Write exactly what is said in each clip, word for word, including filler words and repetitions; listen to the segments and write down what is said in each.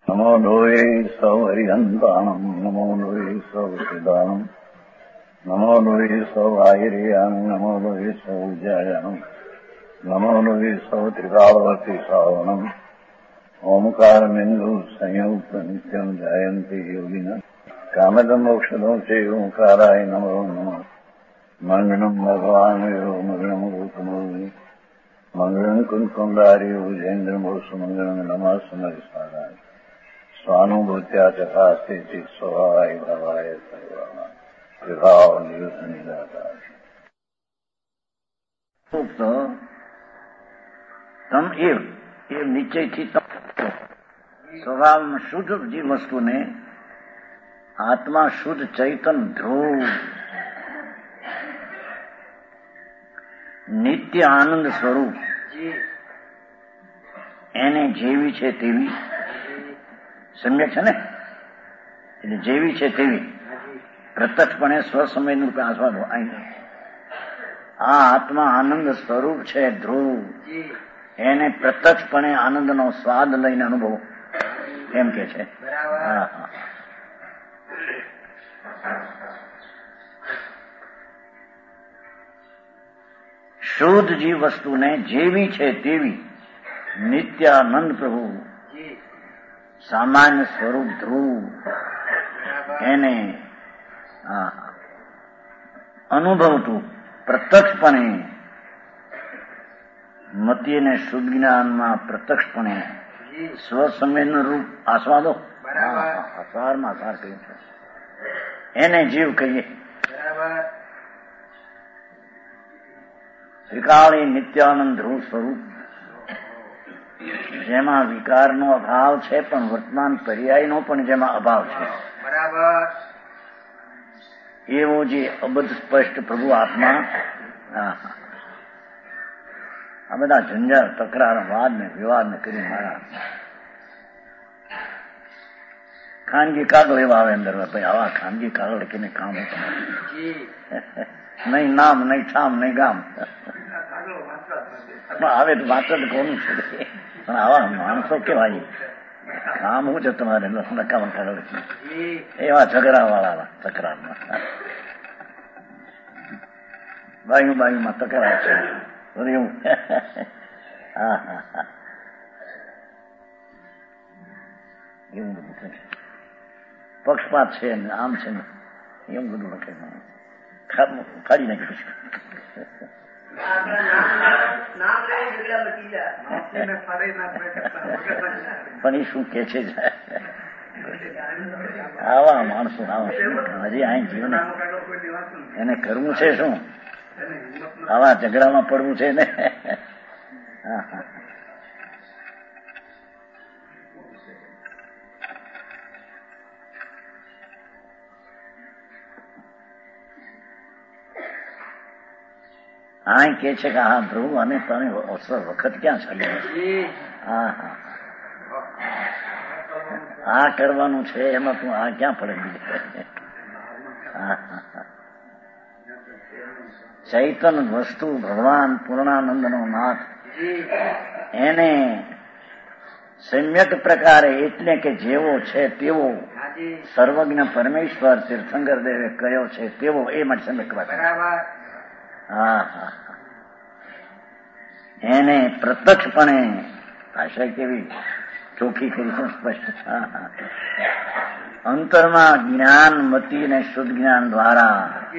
નમો લોહે સૌ હરિહંતાણમ નમો લોહે સૌ સિદ્ધાણમ નમો લોહે સૌ આયર્યાણ નમો લોહે સૌ જયાણમ નમો લોહે સૌ ત્રિકાળવતી શ્રાવણમ ઓમકાર બિંદુ સંયુક્ત નિત્યમ જયંતી યોગિના કામદમ મોક્ષદો છે ઓંકારાય નમો નમઃ મંગળમ ભગવાન મંગળમ ગૌતમો મંગળમ કુંકુંડારી વિજેન્દ્રમો સુમંગળમ નમઃ સમરિસારાય સ્વાનુભૂત્યા ચકાસ્તે સ્વભાવાય ભાવાય સર્વાના વિભાવ નિયુત નિરાકાર તમ એવ એ નિશ્ચયથી સ્વભાવમાં શુદ્ધ જે વસ્તુને આત્મા શુદ્ધ ચૈતન ધ્રુવ નિત્ય આનંદ સ્વરૂપ એને જેવી છે તેવી સમ્યક છે ને એટલે જેવી છે તેવી પ્રત્યક્ષપણે સ્વસમય રૂપે આસ્વાદ આ આત્મા આનંદ સ્વરૂપ છે ધ્રુવ એને પ્રત્યક્ષપણે આનંદનો સ્વાદ લઈને અનુભવ એમ કે છે. હા હા શુદ્ધ જે વસ્તુને જેવી છે તેવી નિત્યાનંદ પ્રભુ સામાન્ય સ્વરૂપ ધ્રુવ એને અનુભવતું પ્રત્યક્ષપણે મતીને શુદ્ધ જ્ઞાનમાં પ્રત્યક્ષપણે સ્વસંવેદન રૂપ આસ્વાદો સારમાં સાર કહ્યું છે એને જીવ કહીએ. વિકાળી નિત્યાનંદ ધ્રુવ સ્વરૂપ જેમાં વિકારનો અભાવ છે પણ વર્તમાન પર્યાયનો પણ જેમાં અભાવ છે બરાબર એવો જે અબધ સ્પષ્ટ પ્રભુ આત્મા. આ બધા ઝંઝાર તકરાર વાદ ને વિવાદ ને કરી મારા ખાનગી કાગળ એવા આવે અંદર ભાઈ આવા ખાનગી કાગળ લખીને કામ હતું નહીં નામ નહીં ઠામ નહીં ગામ આવે તો વાત જ કોનું છે પણ આવા માણસો કેવાય કામ હું છે તમારે નકામ કાગળ એવા ઝઘડા વાળા તકરારમાં બાયું બાયુમાં તકરાર છે એવું. હા હા હા એવું બધું છે પક્ષપાત છે ને આમ છે ને એવું બધું લખે કાઢી નાખી પછી પણ એ શું કે છે આવા માણસો હજી અહીં જીવન એને કરવું છે શું આવા ઝઘડામાં પડવું છે ને. હા હા આ કે છે કે હા ધ્રુવ અને તને વખત ક્યાં ચાલે. હા હા આ કરવાનું છે એમાં તું આ ક્યાં પડે. હા હા ચૈતન વસ્તુ ભગવાન પૂર્ણાનંદ નો નાથ એને સમ્યક પ્રકારે એટલે કે જેવો છે તેવો સર્વજ્ઞ પરમેશ્વર તીર્થંકર દેવે કયો છે તેવો એ માટે સમ્યક પ્રકાર. હા હા એને પ્રત્યક્ષપણે ભાષા કેવી ચોખ્ખી કરી છે સ્પષ્ટ. હા હા અંતરમાં જ્ઞાન મતી ને શુદ્ધ જ્ઞાન દ્વારા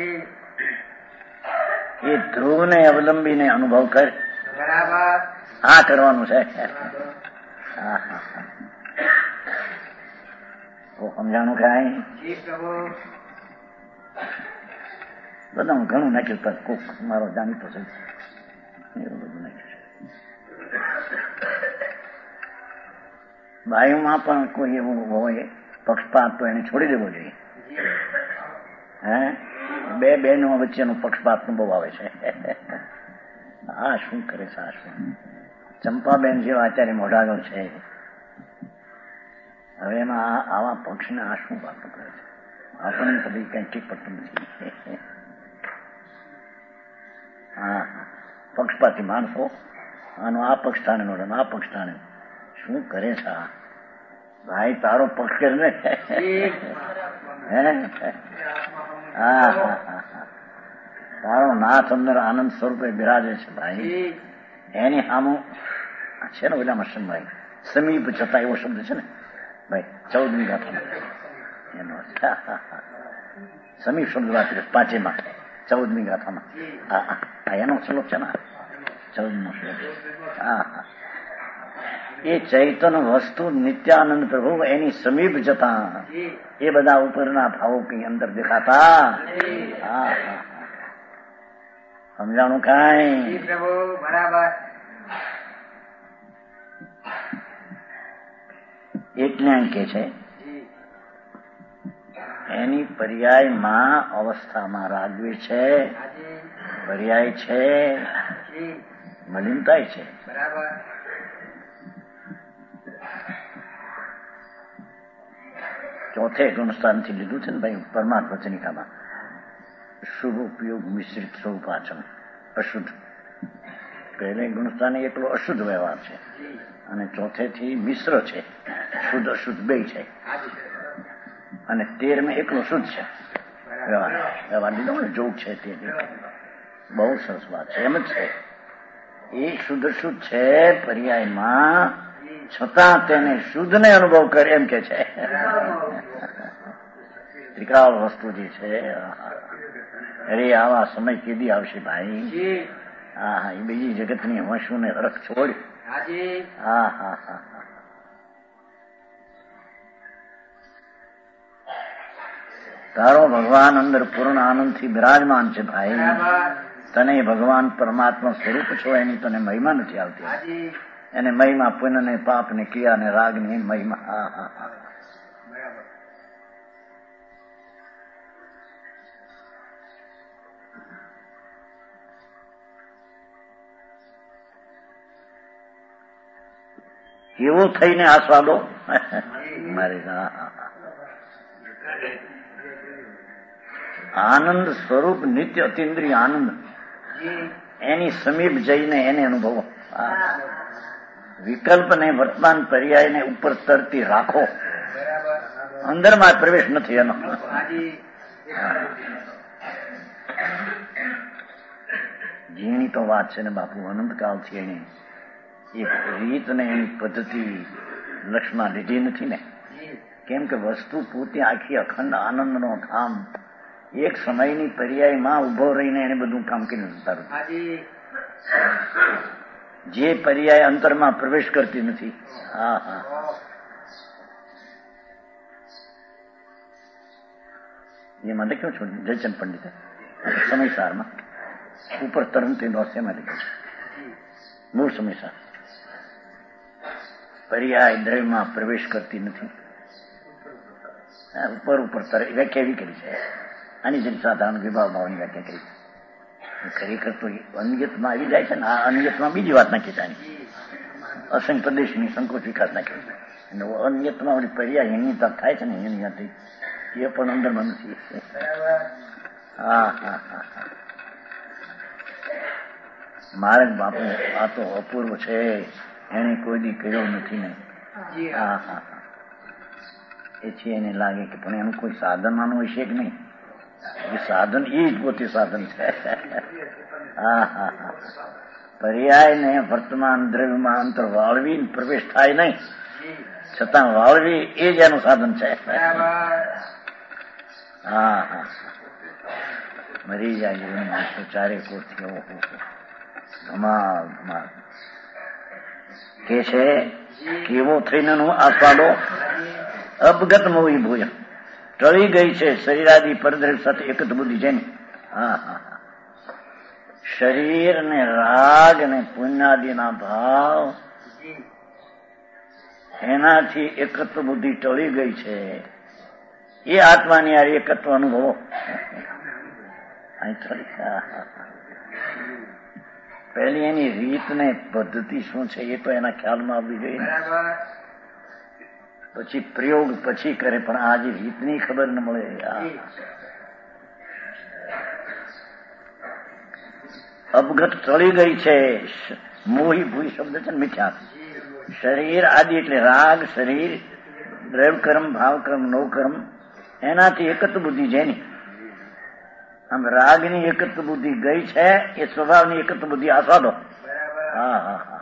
એ ધ્રુવને અવલંબીને અનુભવ કરે. આ કરવાનું છે. હા હા તો સમજાણું કાંઈ બધા હું ઘણું નાખ્યું પણ કોક મારો જાણીતો છે એવું બધું નાખ્યું છે. બાયુમાં પણ કોઈ એવું હોય પક્ષપાત તો એને છોડી દેવો જોઈએ. હે બે બહેનો વચ્ચેનો પક્ષપાત બહુ આવે છે. આ શું કરે છે આ શું ચંપાબેન જેવા આચાર્ય મોઢાગળ છે હવે એમાં આવા પક્ષને આ શું વાતો કરે છે આપણને કદી કઈ ઠીક પડતું નથી. હા પક્ષપાતી માણસો આનો આ પક્ષ સ્થાને આ પક્ષ સ્થાને શું કરે છે આ ભાઈ તારો પકડ ને હા હા હા તારો નાથ અંદર આનંદ સ્વરૂપે બિરાજે છે ભાઈ. એની સામું છે ને ઓલામાં ભાઈ સમીપ જતા એવો શબ્દ છે ને ભાઈ ચૌદમી ગાથામાં એનો સમીપ શબ્દ વાત પાંચેમાં ચૌદમી ગાથામાં હા એનો શ્લોક છે ને ચૌદમો શ્લોક. હા હા એ ચૈતન્ય વસ્તુ નિત્યાનંદ પ્રભુ એની સમીપ જતા એ બધા ઉપરના ભાવો કઈ અંદર દેખાતા. હા હા સમજાણું કાંઈ બરાબર. એટલે એમ કે છે એની પર્યાયમાં અવસ્થામાં રાગવી છે, પર્યાય છે, મલિનતાય છે. બરાબર. ચોથે ગુણસ્થાનથી લીધું છે ને ભાઈ પરમાર્થ વચનિકામાં શુભ ઉપયોગ મિશ્રિત સ્વરૂપાચન અશુદ્ધ. પહેલે ગુણસ્થાન એકલો અશુદ્ધ વ્યવહાર છે અને ચોથેથી મિશ્ર છે, શુદ્ધ અશુદ્ધ બે છે અને તેરમાં એકલો શુદ્ધ છે વ્યવહાર. વ્યવહાર લીધો ને જોગ છે તે બહુ સરસ વાત છે. એમ જ છે એ શુદ્ધ શુદ્ધ છે પર્યાયમાં છતાં તેને શુદ્ધ ને અનુભવ કરે એમ કે છે. ત્રિકાળ વસ્તુ જે છે અરે આવા સમય કેદી આવશે ભાઈ. હા હા એ બીજી જગતની વંશુ ને હરખ છોડ. હા હા હા તારો ભગવાન અંદર પૂર્ણ આનંદથી બિરાજમાન છે ભાઈ. તને ભગવાન પરમાત્મા સ્વરૂપ છો એની તને મહિમા નથી આવતી. એને મહિમા પુણ્ય ને પાપ ને ક્રિયા ને રાગ ની મહિમા. હા હા હા એવો થઈને આસ્વાદો મારે. આનંદ સ્વરૂપ નિત્ય અતિન્દ્રિય આનંદ એની સમીપ જઈને એને અનુભવો. વિકલ્પને વર્તમાન પર્યાયને ઉપર તરતી રાખો. અંદરમાં પ્રવેશ નથી એનો. ઝીણી તો વાત છે ને બાપુ અનંતકાળથી એની એક રીત ને એની પદ્ધતિ લક્ષમાં લીધી નથી ને. કેમ કે વસ્તુ પોતે આખી અખંડ આનંદનો ધામ એક સમયની પર્યાયમાં ઉભો રહીને એને બધું કામ કરી ઉતારું. જે પર્યાય અંતરમાં પ્રવેશ કરતી નથી. હા હા એ માટે કેવું છું જયચંદ પંડિતે સમયસારમાં ઉપર તરંતી નોસેમાં લીધું છે મૂળ સમયસાર. પર્યાય દ્રવ્યમાં પ્રવેશ કરતી નથી. ઉપર ઉપર તરે વ્યાખ્યા એવી કરી છે. આની જેમ સાધારણ વિભાવ ભાવની વ્યાખ્યા કરી. ખરેખર તો અનિયતમાં આવી જાય છે ને. આ અનિયતમાં બીજી વાત નાખી છે. અસંગ પ્રદેશની સંકોચ વિકાસ નાખ્યો અને અનિયતમાં ઓલી પર્યાય હિન્નતા થાય છે ને એની હતી એ પણ અંદરમાં નથી. હા હા હા હા મારે બાપુ આ તો અપૂર્વ છે. એને કોઈ દી કર્યો નથી ને. હા હા હા એ છે એને લાગે કે પણ એનું કોઈ સાધન આનું હશે કે નહીં. એ સાધન એ જ પોતે સાધન છે. હા હા હા પર્યાય ને વર્તમાન દ્રવ્યમાં અંતર વાળવી પ્રવેશ થાય નહીં છતાં વાળવી એ જ એનું સાધન છે. હા હા મરી જાય માણસો ચારે કોરથી ધમાલ ધમાલ કે છે કેવો થઈને આસ્વાદો. અપગત મોવી ભૂય ટળી ગઈ છે શરીરાદી પરદ્રવ્ય સાથે એકત બુદ્ધિ છે ને. હા હા હા શરીર ને રાગ ને પુણ્યાદિના ભાવ એનાથી એકત્વ બુદ્ધિ ટળી ગઈ છે. એ આત્માની આ એકત્વ અનુભવો. પહેલી એની રીત ને પદ્ધતિ શું છે એ તો એના ખ્યાલમાં આવવી જોઈએ. પછી પ્રયોગ પછી કરે પણ આજે રીતની ખબર ન મળે. અપગત ટળી ગઈ છે. મોહી ભૂઈ શબ્દ છે ને મીઠા. શરીર આદિ એટલે રાગ શરીર દ્રવ્ય કર્મ, ભાવ કર્મ, નવ કર્મ, એનાથી એકત્વ બુદ્ધિ જેની આમ રાગની એકત્વ બુદ્ધિ ગઈ છે, એ સ્વભાવની એકત્વ બુદ્ધિ આસ્વાદો. હા હા હા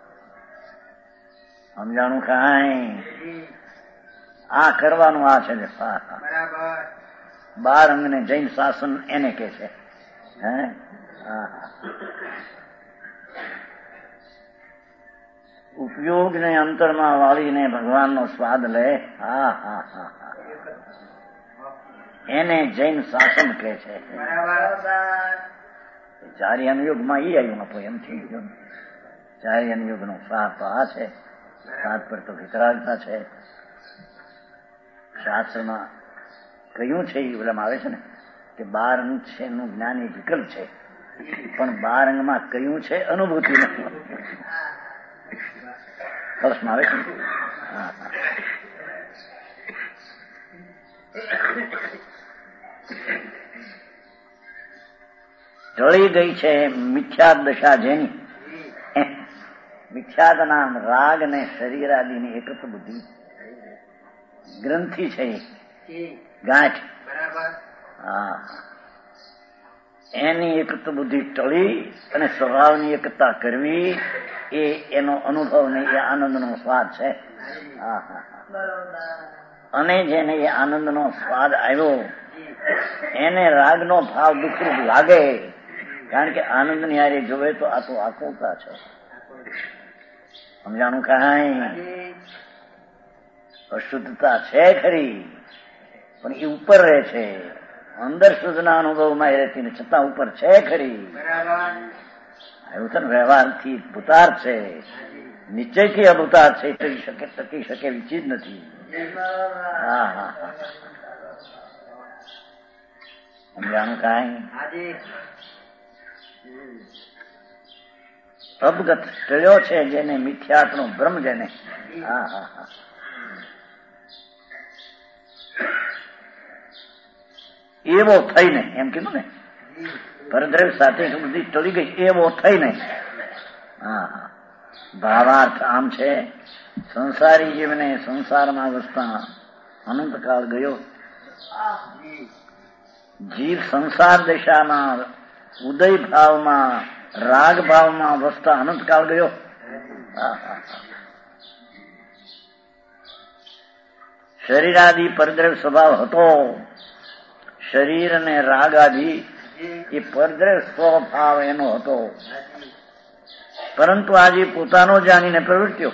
સમજાણું કાંઈ? આ કરવાનું આ છે. હા હા બાર અંગને જૈન શાસન એને કે છે. હે હા હા ઉપયોગને અંતરમાં વાળીને ભગવાનનો સ્વાદ લે. હા હા હા હા એને જૈન શાસન કહે છે. ચાર્ય યુગમાં ઈ આવ્યું નતો, એમ થઈ ગયો. ચાર્ય યુગ નો સાર તો આ છે. સાત પર તો વિતરાગતા છે. શાસ્ત્રમાં કહ્યું છે, એ ઓલામાં આવે છે ને કે બાર અંગ છે એનું જ્ઞાન એ વિકલ્પ છે, પણ બાર અંગમાં કહ્યું છે અનુભૂતિ નથી. પ્રશ્ન આવે છે. હા હા ટળી ગઈ છે મિથ્યાદ દશા જેની, મિથ્યાદ નામ રાગ ને શરીર આદિની એકત્વ બુદ્ધિ ગ્રંથિ છે, ગાંઠ. હા એની એકત્વ બુદ્ધિ ટળી અને સ્વભાવની એકતા કરવી, એ એનો અનુભવ ને એ આનંદનો સ્વાદ છે. હા હા અને જેને એ આનંદનો સ્વાદ આવ્યો એને રાગનો ભાવ દુઃખરૂપ લાગે, કારણ કે આનંદની હારે જોવે તો આ તો આકુલતા છે. સમજાણું કાંઈ? અશુદ્ધતા છે ખરી, પણ એ ઉપર રહે છે. અંદર શુદ્ધના અનુભવમાં એ રહેતી ને છતાં ઉપર છે ખરી. એવું છે ને, વ્યવહારથી ભૂતાર છે, નિશ્ચયથી અભૂતાર છે, ટકી શકે ટકી શકે એવી ચીજ નથી. હા હા હા સમજાણું કાંઈ? અવગત ટળ્યો છે જેને મિથ્યાત્મનો ભ્રમ જેને. હા હા હા એવો થઈને, એમ કીધું ને, પરદ્રવ્ય સાથે બધી ટળી ગઈ, એવો થઈને. હા હા ભાવાર્થ આમ છે, સંસારી જીવને સંસારમાં વસતા અનંતકાળ ગયો. જીવ સંસાર દશામાં ઉદય ભાવમાં રાગ ભાવમાં વસતા અનંતકાળ ગયો. શરીરાદિ પરદ્રવ્ય સ્વભાવ હતો. શરીર અને રાગ આદિ એ પરદ્રવ્ય સ્વભાવ એનો હતો, પરંતુ આજે પોતાનો જાણીને પ્રવૃત્તિઓ,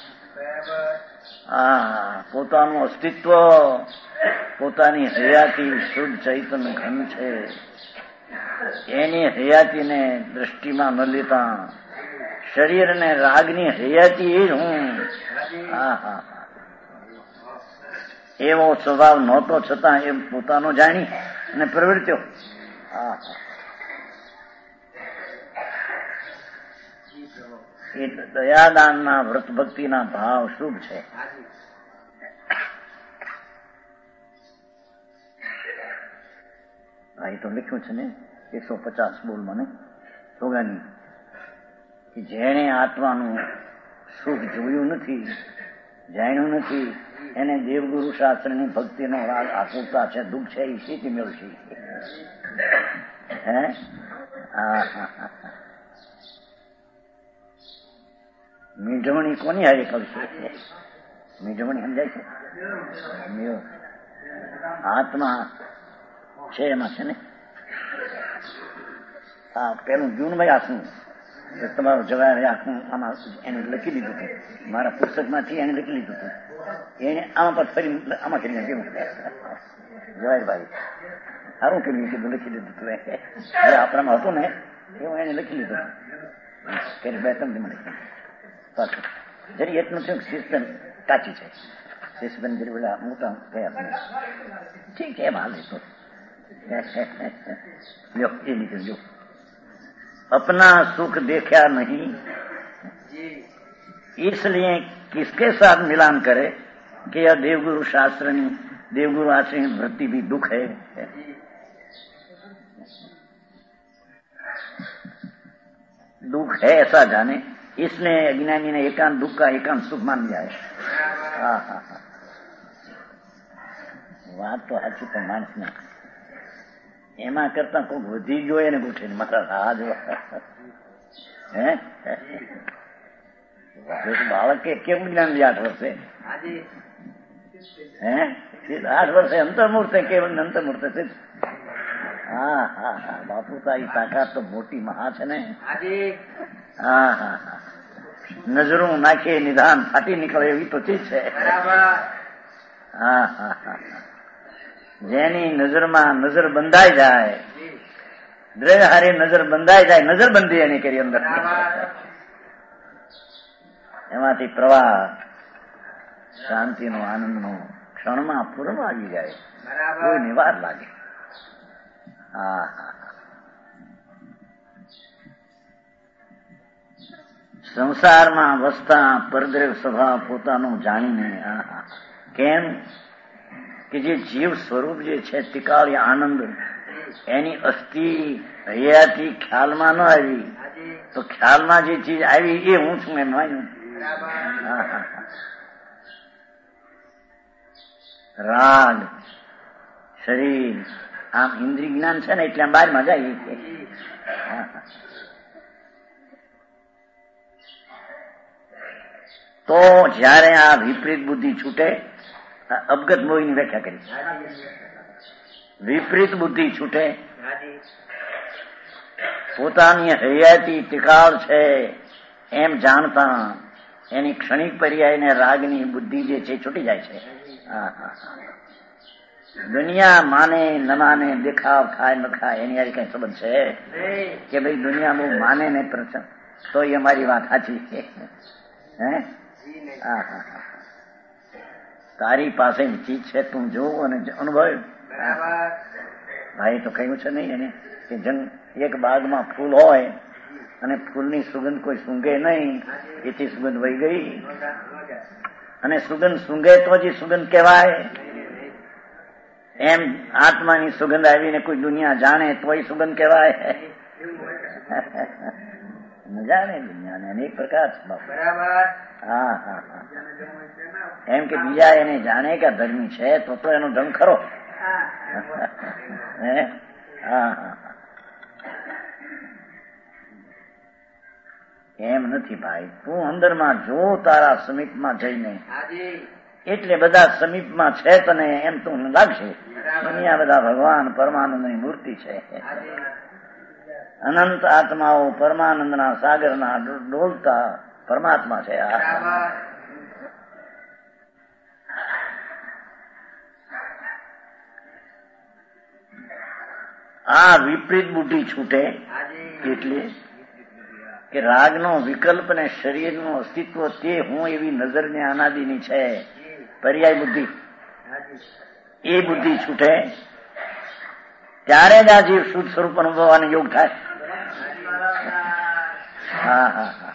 હા પોતાનું અસ્તિત્વ, પોતાની હયાતી શુદ્ધ ચૈતન્ય ઘન છે, એની હયાતીને દ્રષ્ટિમાં ન લેતા શરીર અને રાગની હયાતી એ જ હું. હા હા એવો સ્વભાવ નહોતો, છતાં એમ પોતાનો જાણી અને પ્રવૃત્તિઓ. હા એ દયાદાનના વ્રત ભક્તિના ભાવ શુભ છે. હા એ તો લખ્યું છે ને એકસો પચાસ બોલ મને સોગાની, કે જેણે આત્માનું સુખ જોયું નથી, જાણ્યું નથી, એને દેવગુરુ શાસ્ત્રની ભક્તિનો રાગ આકુરતા છે, દુઃખ છે, એ સ્થિતિ મેળવશે. હે હા હા મીઢવણી કોની હારે કરશે? મીઢવણી સમજાય છે? આત્મા છે એમાં છે ને. હા પેલું જૂનભાઈ આખું તમારું જવાહર આખું આમાં એને લખી લીધું હતું, મારા પુસ્તકમાંથી એને લખી લીધું હતું. એને આમાં પર ફરી આમાં કરીને કેવું જવાહરભાઈ સારું કેવું કીધું, લખી લીધું હતું. જે આપણામાં હતું ને એવું એને લખી લીધું કે બે ત્રણ મને પાછું જરી એટલું થયું સિસ્ટમ કાચી છે. સિસ્ટમ જરી બધા મોટા ગયા ઠીક છે એમ હાલ તો લો એ નીકળજો. अपना सुख देखा नहीं इसलिए किसके साथ मिलान करे कि यह देवगुरु शास्त्रनी देवगुरु आश्रय वृत्ति भी दुख है. दुख है ऐसा जाने, इसने अज्ञानी ने एकांत दुख का एकांत सुख मान लिया है. हाँ हाँ हाँ વાત તો સાચી પણ માણસ ને એમાં કરતા કોઈ વધી ગયો એને ગોઠે મારા રાહ જો હે બાળક કે કેવું જ્ઞાન લે આઠ વર્ષે હે આઠ વર્ષે અંતર્મૂર્ત કેવું અંતર્મૂર્ત છે. હા હા હા બાપુ તારી તાકાત તો મોટી મહા છે ને. હા હા હા નજરું નાખીએ નિદાન ફાટી નીકળે એવી તો ચીજ છે. હા હા હા જેની નજરમાં નજર બંધાઈ જાય દ્રઢ હારી નજર બંધાઈ જાય નજર બંધી એની કરી અંદર એમાંથી પ્રવાહ શાંતિનો આનંદનો ક્ષણમાં પૂર્વ આવી જાય કોઈ નિવાર લાગે. હા હા સંસારમાં વસતા પરદ્રેવ સ્વભાવ પોતાનું જાણીને કેમ કે જે જીવ સ્વરૂપ જે છે તિકાળી આનંદ એની અસ્થિ હૈયાથી ખ્યાલમાં ન આવી તો ખ્યાલમાં જે ચીજ આવી એ હું છું એમ માન્યું. રાગ શરીર આમ ઇન્દ્રિય જ્ઞાન છે ને એટલે આમ બહારમાં જાય. તો જયારે આ વિપરીત બુદ્ધિ છૂટે અવગત મોહીની વ્યાખ્યા કરી વિપરીત બુદ્ધિ છૂટે પોતાની હૈયાતી ટિકાળ છે એમ જાણતા એની ક્ષણિક પર્યાયને રાગની બુદ્ધિ જે છે છૂટી જાય છે. દુનિયા માને ન માને દેખાવ ખાય ન ખાય એની યારી કઈ સંબંધ છે કે ભાઈ દુનિયા બહુ માને ને પ્રસન્ન તો એ અમારી વાત સાચી છે. હે હા હા હા તારી પાસે ચીજ છે તું જોવું અને અનુભવ્યું. ભાઈ તો કહ્યું છે નહીં એને કે જન એક બાગમાં ફૂલ હોય અને ફૂલની સુગંધ કોઈ સૂંઘે નહીં એથી સુગંધ વહી ગઈ અને સુગંધ સૂંઘે તો જ સુગંધ કહેવાય. એમ આત્માની સુગંધ આવીને કોઈ દુનિયા જાણે તો એ સુગંધ કહેવાય. જાણે દુનિયાને અનેક પ્રકાર છે. હા હા હા એમ કે બીજા એને જાણે કે ધર્મી છે તો તો એનો ધર્મ ખરો. હે હા હા એમ નથી ભાઈ તું અંદરમાં જો તારા સમીપમાં જઈને એટલે બધા સમીપમાં છે તને એમ તો લાગશે દુનિયા બધા ભગવાન પરમાનંદની મૂર્તિ છે. અનંત આત્માઓ પરમાનંદના સાગરના ડોલતા પરમાત્મા છે. આ વિપરીત બુદ્ધિ છૂટે એટલે કે રાગનો વિકલ્પ ને શરીરનું અસ્તિત્વ તે હું એવી નજરને અનાદિની છે પર્યાય બુદ્ધિ એ બુદ્ધિ છૂટે ત્યારે જ આ જીવ શુદ્ધ સ્વરૂપ અનુભવવાનો યોગ થાય. હા હા હા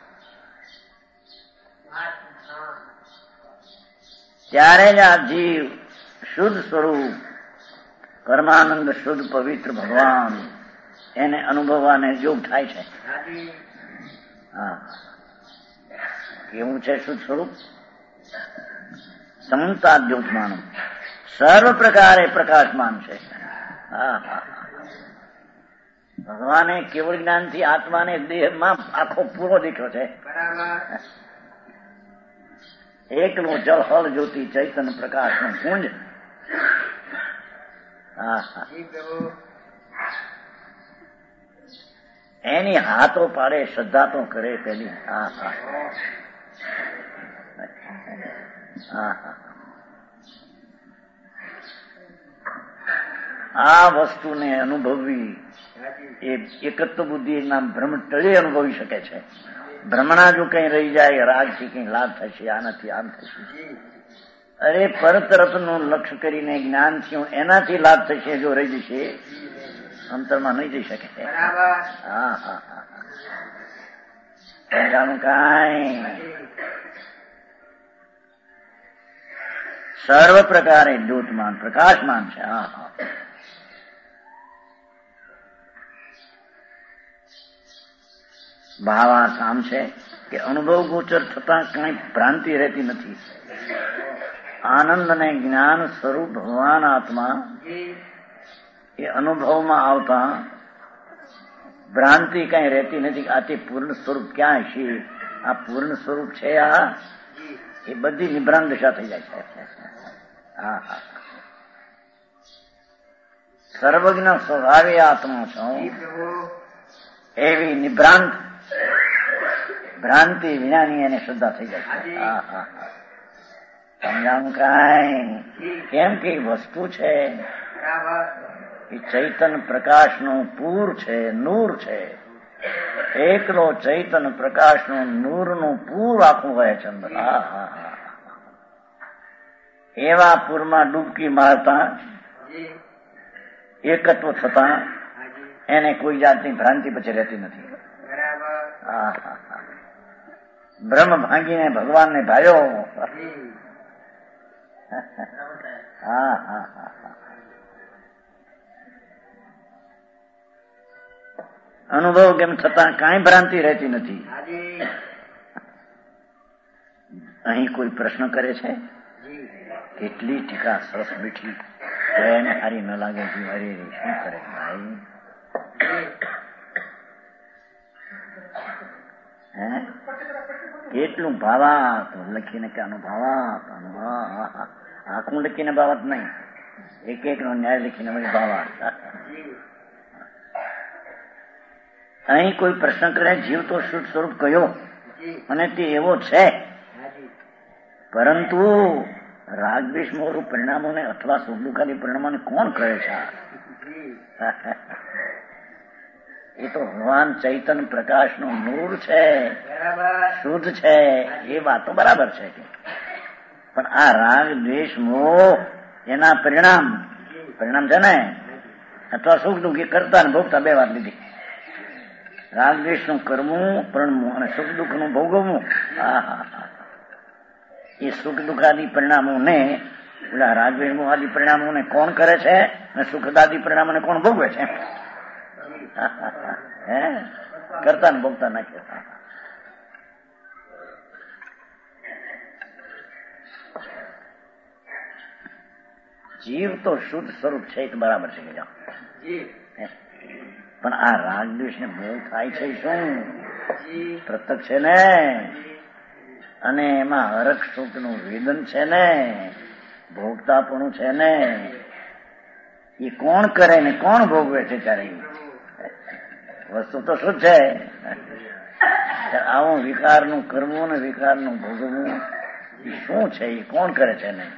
ત્યારે જ આ જીવ શુદ્ધ સ્વરૂપ પરમાનંદ શુદ્ધ પવિત્ર ભગવાન એને અનુભવવાને યોગ થાય છે. હા કેવું છે શુદ્ધ સ્વરૂપ સમતા દ્યોતમાન સર્વ પ્રકારે પ્રકાશમાન છે. હા હા ભગવાને કેવળ જ્ઞાનથી આત્માને દેહમાં આખો પૂરો દેખ્યો છે. એકલું જળ હળ જ્યોતિ ચૈતન્ય પ્રકાશ નું પુંજ. હા હા એની હાથો પાડે શ્રદ્ધા તો કરે પેલી. હા હા હા હા આ વસ્તુને અનુભવવી એ એકત્વ બુદ્ધિ ના ભ્રમ ટળે અનુભવી શકે છે. ભ્રમણા જો કઈ રહી જાય રાગથી કઈ લાભ થશે આનાથી આમ થશે અરે પરતરફ નું લક્ષ્ય કરીને જ્ઞાનથી એનાથી લાભ થશે જો રહી જશે અંતરમાં નહીં જઈ શકે. હા હા હા જાણું કાંઈ સર્વ પ્રકારે જ્યોતમાન પ્રકાશમાન છે. હા હા ભાવાર્થ આમ છે કે અનુભવ ગોચર થતા કઈ ભ્રાંતિ રહેતી નથી. આનંદ અને જ્ઞાન સ્વરૂપ ભગવાન આત્મા એ અનુભવમાં આવતા ભ્રાંતિ કઈ રહેતી નથી. આ તે પૂર્ણ સ્વરૂપ ક્યાં છે? આ પૂર્ણ સ્વરૂપ છે. આ એ બધી નિભ્રાંત દશા થઈ જાય છે. હા હા સર્વજ્ઞ સ્વભાવે આત્મા છો એવી નિભ્રાંત ભ્રાંતિ વિનાની એને શ્રદ્ધા થઈ જાય છે. હા હા સમજાવું કાંઈ? કેમ કે વસ્તુ છે એ ચૈતન પ્રકાશનું પૂર છે, નૂર છે. એકલો ચૈતન પ્રકાશનું નૂરનું પૂર આખું હોય છે અંદર. હા હા હા એવા પૂરમાં ડૂબકી મારતા એકત્વ થતા એને કોઈ જાતની ભ્રાંતિ પછી રહેતી નથી. હા હા હા બ્રહ્મ ભાંગીને ભગવાનને ભાયો. હા હા હા અનુભવ કેમ થતા કાંઈ ભ્રાંતિ રહેતી નથી. અહીં કોઈ પ્રશ્ન કરે છે, કેટલી ટીકા સરસ મીઠી, એને હારી ન લાગે કે અરે શું કરે ભાઈ? હે કેટલું ભાવાત લખીને કે અનુભાવાત અનુભા આખું લખીને ભાવાત નહીં, એક એક નો ન્યાય લખીને ભાવાત. અહીં કોઈ પ્રશ્ન કરે જીવ તો શુદ્ધ સ્વરૂપ કયો અને તે એવો છે, પરંતુ રાગદ્વેષ મોહ પરિણામોને અથવા સુખ દુઃખાદી પરિણામોને કોણ કહે છે? એ તો ભગવાન ચૈતન પ્રકાશનું નૂર છે, શુદ્ધ છે. એ વાતો બરાબર છે, પણ આ રાગ દ્વેષ મોહ એના પરિણામ પરિણામ છે ને, અથવા સુખ દુઃખ એ કરતા ને ભોગતા બે વાત લીધી. રાગ દ્વેષ નું કરવું પરણવું અને સુખ દુઃખ નું ભોગવવું. હા હા હા એ સુખ દુઃખાદી પરિણામોને પેલા રાગ દ્વેષ મોહ આદિ પરિણામોને કોણ કરે છે અને સુખદાદી પરિણામોને કોણ ભોગવે છે? હે કરતા ને ભોગતા નાખે. જીવ તો શુદ્ધ સ્વરૂપ છે એ તો બરાબર છે કે જાઓ, પણ આ રાગ દ્વેષ ને મોહ થાય છે શું? પ્રત્યક્ષ છે ને, અને એમાં હરખ સુખ નું વેદન છે ને, ભોગતાપણું છે ને, એ કોણ કરે ને કોણ ભોગવે છે? ત્યારે વસ્તુ તો શું છે? આવું વિકારનું કરવું ને વિકારનું ભોગવવું એ શું છે? એ કોણ કરે છે ને?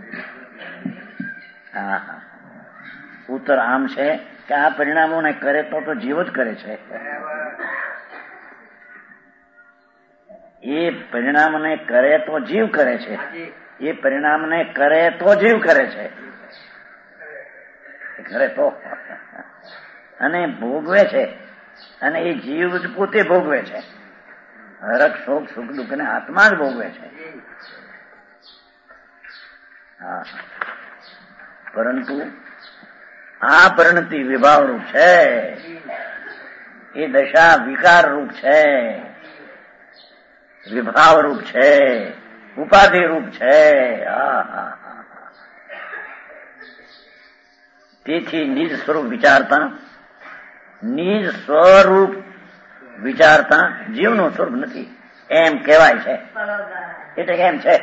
હા હા ઉત્તર આમ છે કે આ પરિણામોને કરે તો તો જીવ જ કરે છે. એ પરિણામને કરે તો જીવ કરે છે. એ પરિણામને કરે તો જીવ કરે છે. કરે તો અને ભોગવે છે, અને એ જીવ જ પોતે ભોગવે છે. હરખ શોક સુખ દુઃખ ને આત્મા જ ભોગવે છે. હા પરંતુ આ પરિણતિ વિભાવ રૂપ છે, એ દશા વિકાર રૂપ છે, વિભાવ રૂપ છે, ઉપાધિ રૂપ છે. તેથી નિજ સ્વરૂપ વિચારતા, નિજ સ્વરૂપ વિચારતા જીવનું સ્વરૂપ નથી એમ કહેવાય છે. એટલે કેમ છે?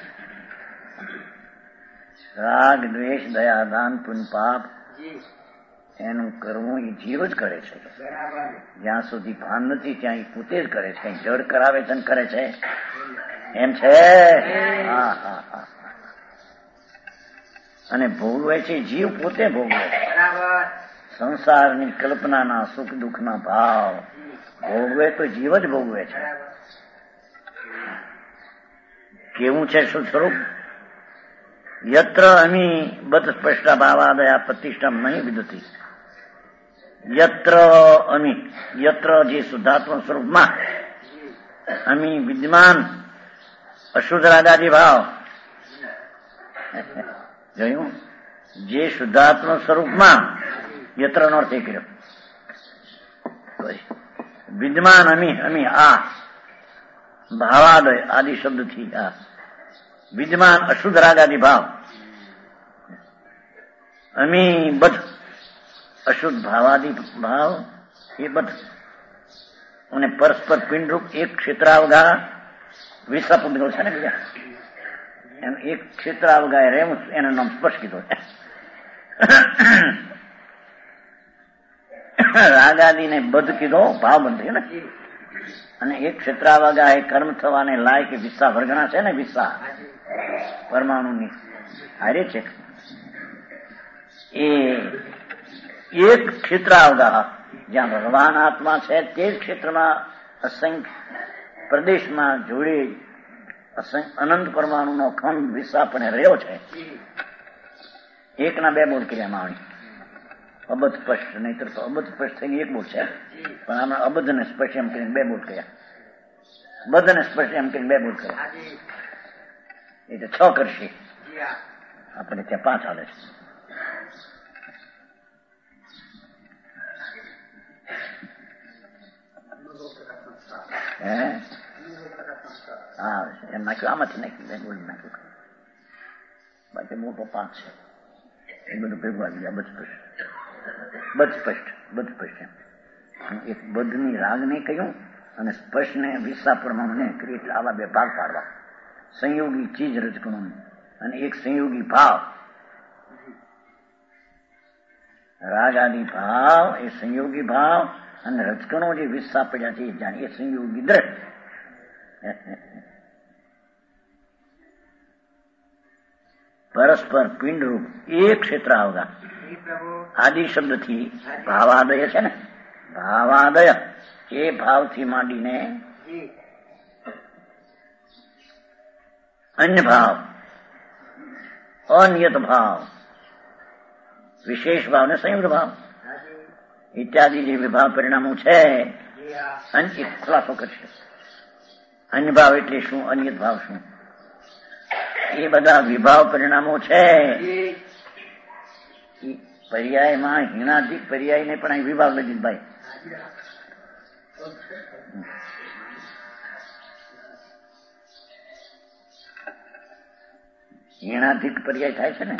રાગ દ્વેષ દયા દાન પુણ્ય પાપ એનું કરવું એ જીવ જ કરે છે. જ્યાં સુધી ભાન નથી ત્યાં એ પોતે જ કરે છે. જડ કરાવે છે કરે છે એમ છે. હા હા હા અને ભોગવે છે જીવ પોતે ભોગવે. સંસારની કલ્પનાના સુખ દુઃખના ભાવ ભોગવે તો જીવ જ ભોગવે છે. કેવું છે શું સ્વરૂપ? યત્ર અમી બત સ્પષ્ટા ભાવાદયા પ્રતિષ્ઠા નહીં વિદતી. યત્ર અમી, યત્ર જે શુદ્ધાત્મ સ્વરૂપમાં અમી વિદ્યમાન અશુદ્ધ રાગાદી ભાવ જોયું, જે શુદ્ધાત્મ સ્વરૂપમાં યત્ર નો અર્થ કર્યો વિદ્યમાન અમી અમી આ ભાવાદય આદિ શબ્દથી આ વિદ્યમાન અશુદ્ધ રાગાદી ભાવ અમી બધ અશુદ્ધ ભાવાદી ભાવ એ બધ અને પરસ્પર પિંડરૂપ એક ક્ષેત્રાવગા વિસા પુંડગો છે ને બીજા એમ એક ક્ષેત્રાવગાય રહેવું એનું નામ સ્પર્શ કીધું છે. રાગાદીને બધ કીધો ભાવ બંધ થયો ને, અને એક ક્ષેત્રાવગા એ કર્મ થવાને લાયક વિસા વર્ગણા છે ને, વિસા પરમાણુની હારે છે એ એક ક્ષેત્રાવગા જ્યાં ભગવાન આત્મા છે તે જ ક્ષેત્રમાં અસંખ્ય પ્રદેશમાં જોડે અનંત પરમાણુનો ખંડ વિસા પણ રહ્યો છે. એકના બે બોલ કર્યામાં આવી અબધ સ્પષ્ટ, નહીતર તો અબધ સ્પષ્ટ થઈને એક બોલ છે, પણ આમાં અબધ ને સ્પષ્ટ એમ કરીને બે બોલ કર્યા, બધ ને સ્પષ્ટ એમ કરીને બે બોલ કર્યા, એટલે છ કરશે. આપણે ત્યાં પાંચ હાલે છે. હે હા એમ નાખ્યું, આમાંથી નાખ્યું, બોલ નાખ્યું, બાકી મોટો પાંચ છે એ બધું ભેગું આવી ગયા. બધ સ્પષ્ટ બધ સ્પષ્ટ બધ સ્પષ્ટ એમ એક બધની રાગને કહ્યું અને સ્પષ્ટને વિસા પરમાણુને કરી, એટલે આવા બે ભાગ પાડવા, સંયોગી ચીજ રજકણું અને એક સંયોગી ભાવ. રાગ આદિ ભાવ એ સંયોગી ભાવ અને રજકણો જે વિસા પડ્યા છે એ જાણે એ સંયોગી દ્રઢ. પરસ્પર પિંડરૂપ એક ક્ષેત્ર આવગા આદિ શબ્દથી ભાવાદય છે ને, ભાવાદય એ ભાવથી માંડીને અન્ય ભાવ, અનિયત ભાવ, વિશેષ ભાવ ને સંયુક્ત ભાવ ઇત્યાદિ જે વિભાવ પરિણામો છે એક ખુલાસો કરશે. અન્ય ભાવ એટલે શું, અનિયત ભાવ શું, એ બધા વિભાવ પરિણામો છે. પર્યાયમાં હિણાધિક પર્યાય ને પણ અહીં વિભાગ લઈ ભાઈ. હિણાધિક પર્યાય થાય છે ને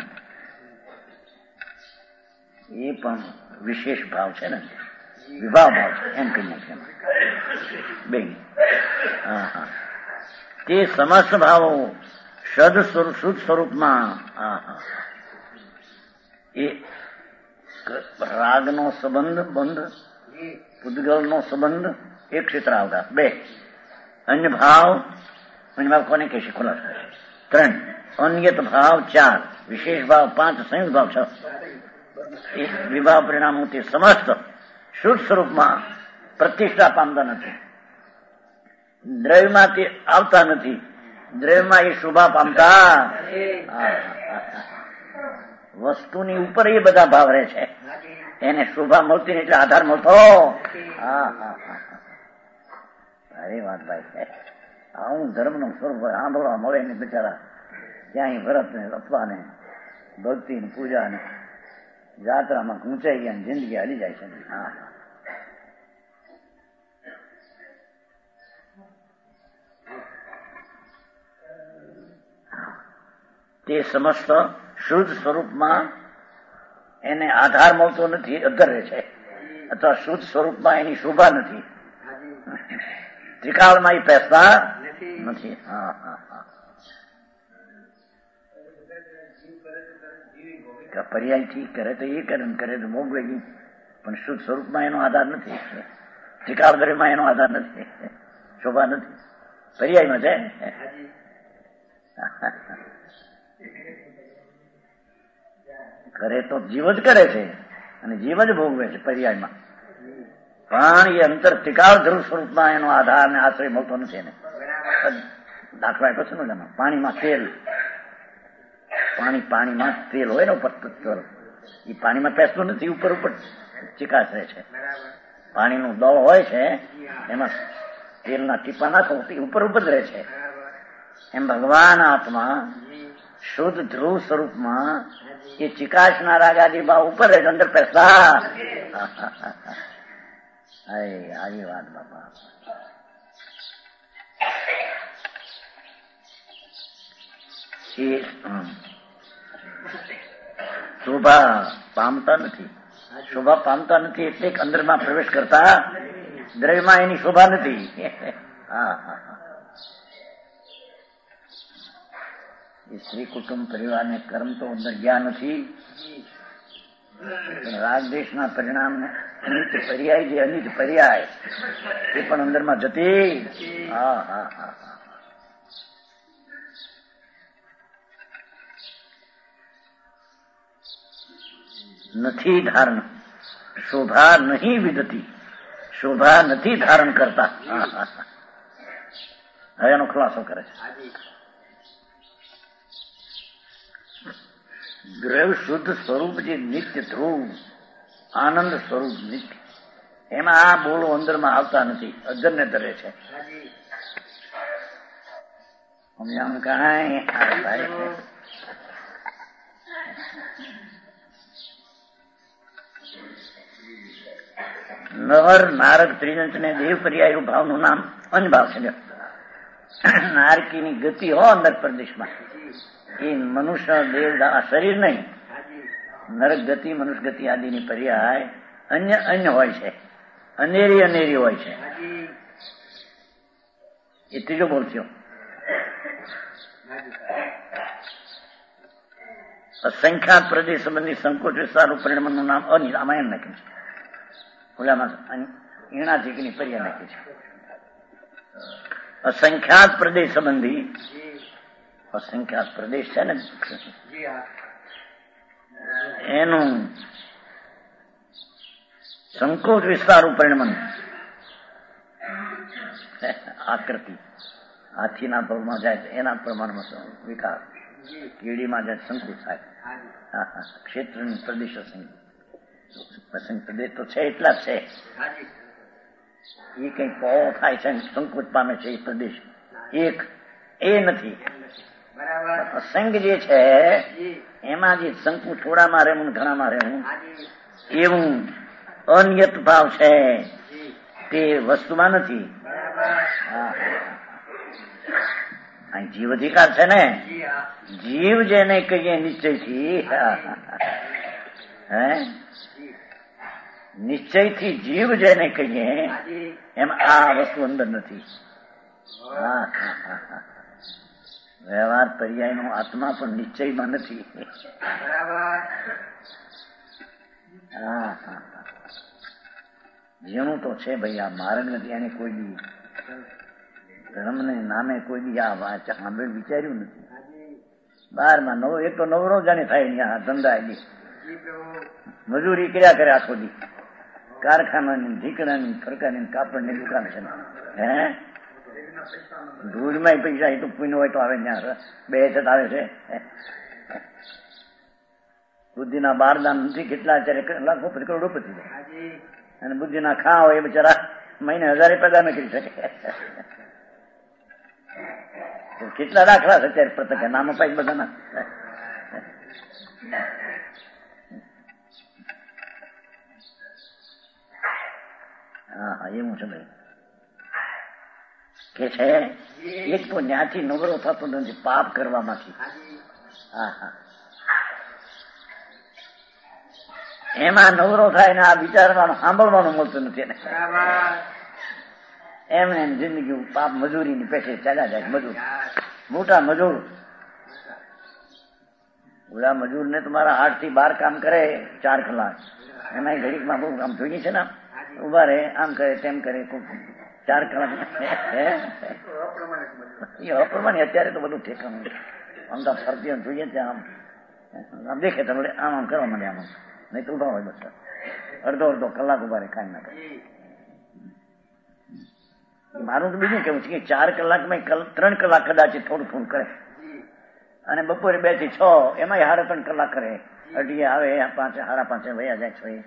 એ પણ વિશેષ ભાવ છે ને, વિભાવ ભાવ છે એમ કહી નાખે બે. હા હા તે સમસ્ત ભાવો સદ સ્વરૂપ શુદ્ધ સ્વરૂપમાં એ રાગનો સંબંધ બંધ, પૂદગલનો સંબંધ એક ક્ષેત્ર આવતા બે. અન્ય ભાવ, અન્ય ભાવ કોને કહેશે ખુલાસ થશે. ત્રણ અનિયત ભાવ, ચાર વિશેષ ભાવ, પાંચ સંયુક્ત ભાવ, છ એ વિભાવ પરિણામો તે સમસ્ત શુદ્ધ સ્વરૂપમાં પ્રતિષ્ઠા પામતા નથી, દ્રવ્યમાં તે આવતા નથી, દ્રવ્યમાં એ શોભા પામતા, વસ્તુની ઉપર એ બધા ભાવ રહે છે, એને શોભા મળતી નહીં એટલે આધાર મળતો. હા હા હા અરે વાત ભાઈ, આવું ધર્મ નું સ્વરૂપ સાંભળવા મળે ને બિચારા ક્યાંય વ્રત ને અપવા ને ભક્તિ ને પૂજા ને જાત્રામાં ગુંચાઈ ગયા, જિંદગી હાલી જાય છે. હા તે સમસ્ત શુદ્ધ સ્વરૂપમાં એને આધાર મળતો નથી, અધર રહે છે, અથવા શુદ્ધ સ્વરૂપમાં એની શોભા નથી, ત્રિકાળમાં એ પેસતા નથી. હા હા હા પર્યાયથી કરે તો એ કરે ને કરે તો ભોગવે, પણ શુદ્ધ સ્વરૂપમાં એનો આધાર નથી, ત્રિકાળ દરેમાં એનો આધાર નથી, શોભા નથી, પર્યાયમાં છે. કરે તો જીવ જ કરે છે અને જીવ જ ભોગવે છે પર્યાયમાં, પણ એ અંતર ત્રિકાળ ધ્રુવ સ્વરૂપમાં એનો આધાર ને આશ્રય મળતો નથી. એને દાખલા આપ્યો છે ને, પાણીમાં તેલ, પાણી પાણીમાં તેલ હોય ને ઉપર, એ પાણીમાં પેસતું નથી, ઉપર ઉપર ચિકાસ રહે છે. પાણીનું દળ હોય છે એમાં તેલના ટીપા નાખો તો ઉપર ઉપર જ રહે છે. એમ ભગવાન આત્મા શુદ્ધ ધ્રુવ સ્વરૂપમાં એ ચિકાસના રાગાદી ભાવ ઉપર રહે, અંદર પેસતા. આવી વાત બાપા. એ શોભા પામતા નથી. શોભા પામતા નથી એટલે અંદરમાં પ્રવેશ કરતા દ્રવ્યમાં એની શોભા નથી. હા હા હા એ શ્રી કુટુંબ પરિવારને કર્મ તો અંદર ગયા નથી. રાગદેશના પરિણામને અનિત પર્યાય જે અનિત પર્યાય એ પણ અંદરમાં જતી. હા હા હા નથી ધારણ. શોભા નહીં વિદતી, શોભા નથી ધારણ કરતા. હવે એનો ખુલાસો કરે છે. દ્રવ્ય શુદ્ધ સ્વરૂપ જે નિત્ય ધ્રુવ આનંદ સ્વરૂપ નિત્ય, એમાં આ બોલો અંદરમાં આવતા નથી, અજરને ધરે છે. આમ કાંઈ નર નારદ ત્રિજંત ને દેવ પર્યાય ભાવનું નામ અંજભાવ છે. નારકીની ગતિ હો અંદર પ્રદેશમાં એ મનુષ્ય દેવ શરીર નહીં, નરક ગતિ મનુષ્ય ગતિ આદિની પર્યાય અન્ય અન્ય હોય છે, અનેરી અનેરી હોય છે. એ ત્રીજો બોલશો. અસંખ્યાત પ્રદેશ સંબંધી સંકોચ વિસ્તાર પરિણામનું નામ અનિરામાયણ નાખ્યું છે. ઓલામાં ઈણા જીકની પર્યા નાખી છે. અસંખ્યાત પ્રદેશ સંબંધી, અસંખ્યાત પ્રદેશ છે ને એનું સંકોચ વિસ્તારું પરિણામ આકૃતિ હાથીના પગમાં જાય એના પ્રમાણમાં વિકાર, કીડીમાં જાય સંકુચ થાય. ક્ષેત્રની પ્રદેશ અસંખ્ય પ્રદેશ તો છે એટલા જ છે. એ કઈ પો થાય છે સંકુચ પામે છે એ પ્રદેશ એક એ નથી. અસંગ જે છે એમાં જે શંકુ થોડામાં રહેવું ઘણામાં રહેવું એવું અનિયત ભાવ છે તે વસ્તુમાં નથી. જીવ અધિકાર છે ને, જીવ જેને કહીએ નિશ્ચયથી, હે નિશ્ચયથી જીવ જેને કહીએ એમ આ વસ્તુ અંદર નથી. હા હા હા હા વ્યવહાર પર્યાય નો આત્મા પણ નિશ્ચયમાં નથી. હા હા જેનું તો છે ભાઈ આ માર્ગ નથી. એને કોઈ દી ધર્મને નામે કોઈ દી આ વાત સાંભળ વિચાર્યું નથી. બાર માં નવો એક તો નવરો જાણે થાય ત્યાં ધંધા એની મજૂરી કર્યા કરે આખો દી. કારખાનાની ઢીકણાની ફરકાની કાપડની દુકાન છે. હે ધૂળમાં પૈસા એ તો પુણ્ય હોય તો આવે ત્યાં બે હજાર આવે છે. બુદ્ધિના બારદાન નથી કેટલા અત્યારે લાખો કરોડોપતિ છે. અને બુદ્ધિના ખા હોય એ બિચારા મહિને હજારે પગાર ન કરી શકે. કેટલા દાખલા છે અત્યારે પ્રત્યેક નામ અપાય બધાના. હા હા એવું છે ભાઈ કે છે એક તો જ્યાંથી નવરો થતો નથી પાપ કરવામાંથી. હા હા એમાં નવરો થાય ને આ વિચારવાનું સાંભળવાનું મળતું નથી. એમને એમ જિંદગી પાપ મજૂરીની પેટે ચાલ્યા જાય. મજૂર મોટા મજૂર ઓલા મજૂર ને તમારા આઠ થી બાર કામ કરે ચાર કલાક, એમાં ઘડીકમાં બહુ કામ જોઈએ છે ને ઉભા રહે આમ કરે તેમ કરે ચાર કલાક. એ અપ્રમાણે અત્યારે તો બધું ઠેકાણું આમ તો ફરતી જોઈએ ત્યાં આમ આમ દેખે તમને આમ આમ કરવા માંડે આમ નહીં તો ઉભા હોય બસ અડધો અડધો કલાક ઉભા રહે કાંઈ ના કરે. મારું તો બીજું કેવું છે કે ચાર કલાકમાં ત્રણ કલાક કદાચ થોડું થોડું કરે અને બપોરે બે થી છ એમાં સાડા ત્રણ કલાક કરે. અઢીએ આવે પાંચે સાડા પાંચે વયા જાય છો.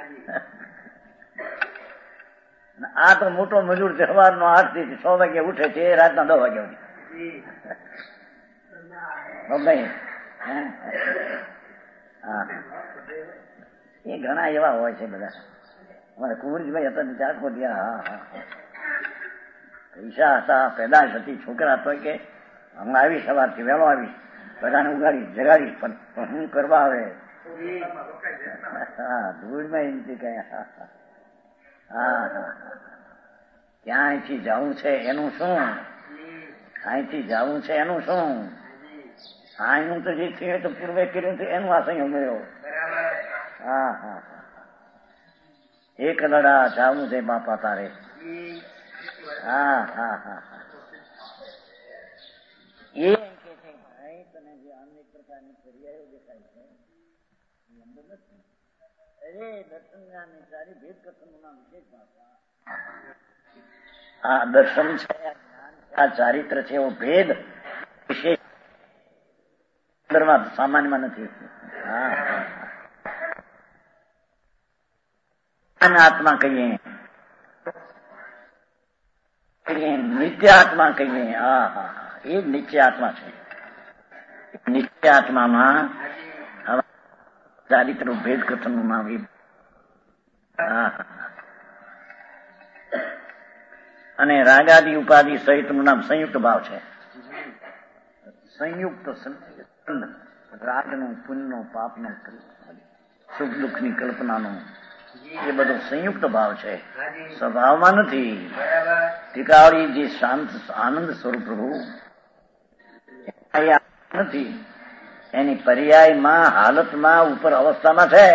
આ તો મોટો મજૂર છે સવારનો આઠ થી છ વાગે ઉઠે છે રાતના દસ વાગ્યા સુધી. હા એ ઘણા એવા હોય છે બધા. અમારે કુંવરજીભાઈ હતા ચારકો ત્યાં. હા હા પૈસા હતા પેદાશ હતી છોકરા તો કે હમણાં આવી સવારથી વહેલો આવી બધાને ઉગાડી જગાડી પણ હું કરવા આવે હા ધૂળમાં એમથી કયા હા હા ત્યાં અહીંથી જવું છે એનું શું, અહીંથી જવું છે એનું શું, અહીંનું તો જે થયું તો પૂર્વે કર્યું હતું એનું આ સંયોગ મળ્યો. હા હા એક લડા જાવું છે બાપા તારે. હા હા હા એ કે છે ભાઈ તને જે અનેક પ્રકારની પર્યાયો દેખાય છે અરે દર્શન જ્ઞાનની સારી ભેદ કથનનું નામ વિશેષ ભાષા. આ દર્શન છે, આ ચારિત્ર છે એવો ભેદ વિશેષ સામાન્યમાં નથી. હા આત્મા કહીએ, નિત્ય આત્મા કહીએ. હા હા એ જ નિત્ય આત્મા છે. નિત્ય આત્મામાં ચારિત્ર ભેદ કથનનું નામ એ. હા અને રાગાદી ઉપાધિ સહિતનું નામ સંયુક્ત ભાવ છે. સંયુક્ત રાગનું, પુણ્યનો, પાપનો, સુખ દુઃખની કલ્પનાનો એ બધો સંયુક્ત ભાવ છે, સ્વભાવમાં નથી. ટીકાવાળી જે શાંત આનંદ સ્વરૂપ પ્રભુ નથી, એની પર્યાયમાં હાલતમાં ઉપર અવસ્થામાં છે.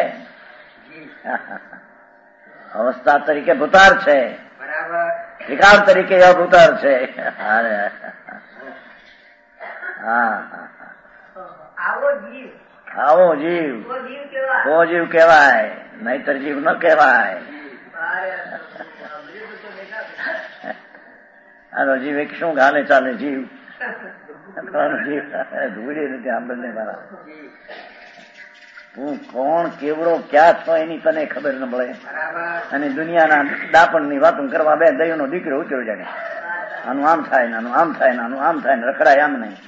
અવસ્થા તરીકે ભૂતાર છે, વિકાર તરીકે અભૂતાર છે. હા આવો જીવ તો જીવ કહેવાય, નહીતર જીવ ન કહેવાય. આનો જીવ એક શું ગાલે ચાલે જીવ જીવ ધૂળી નથી આપણને મારા. તું કોણ કેવડો ક્યાં છો એની તને ખબર ન પડે અને દુનિયાના દાપણ ની વાતો કરવા બે દયો નો દીકરો ઉતર્યો જાય. આનું આમ થાય ને આનું આમ થાય ને આનું આમ થાય ને રખડાય આમ નહીં.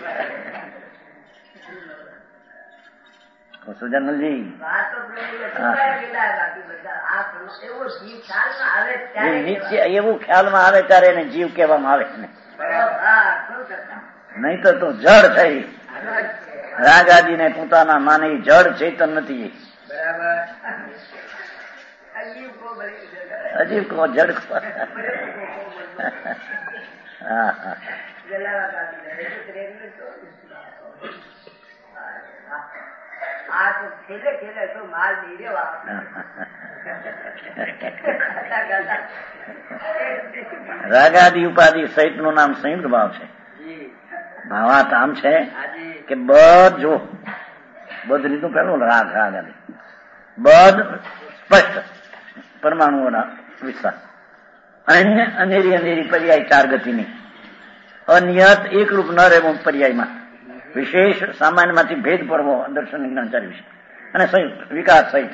સુજનલજી નીચે એવું ખ્યાલમાં આવે ત્યારે એને જીવ કહેવામાં આવે ને, નહીં તો તું જડ થઈ. રાગાદીને પોતાના માને જડ ચેતન નથી. અજીબ કો જડ. હા હા રાગાદી ઉપાધિ સહિત નું નામ સંયુક્ત ભાવ છે. ભાવાત આમ છે કે બધ જો બધ રીતનું પેલું રાગ રાગ બધ સ્પષ્ટ પરમાણુઓના વિસ્તાર અને અનેરી અનેરી પર્યાય ચાર ગતિની અનિયત એકરૂપ ન રહેવું પર્યાયમાં વિશેષ સામાન્યમાંથી ભેદ પડવો દર્શન જ્ઞાનચારી વિશે અને સંયુક્ત વિકાસ સહિત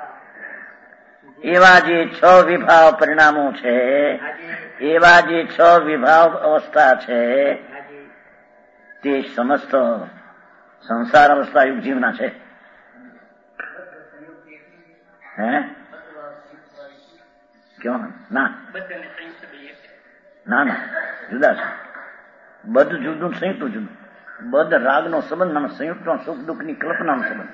એવા જે છ વિભાવ પરિણામો છે, એવા જે છ વિભાવ અવસ્થા છે તે સમસ્ત સંસાર અવસ્થા યુગ જીવના છે. હે ક્યો ના ના ના જુદા છે. બધ જુદું સંયુક્ત જુદું. બધ રાગનો સંબંધ અને સંયુક્તનો સુખ દુઃખની કલ્પનાનો સંબંધ.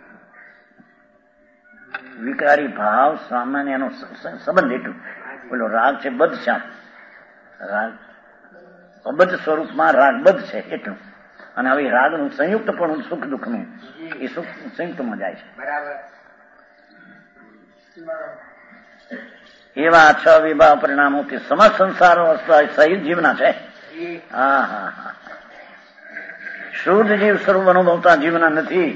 વિકારી ભાવ સામાન્યનો સંબંધ એટલું. પેલો રાગ છે બધ શાંત રાગ અબદ્ધ સ્વરૂપમાં રાગ બદ્ધ છે એટલું. અને હવે રાગનું સંયુક્ત પણ સુખ દુઃખનું એ સુખ સંયુક્તમાં જાય છે. એવા છ વિભાવ પરિણામોથી સમસ્ત સંસાર અવસ્થા સહિત જીવના છે. હા હા હા શુદ્ધ જીવ સ્વરૂપ અનુભવતા જીવના નથી.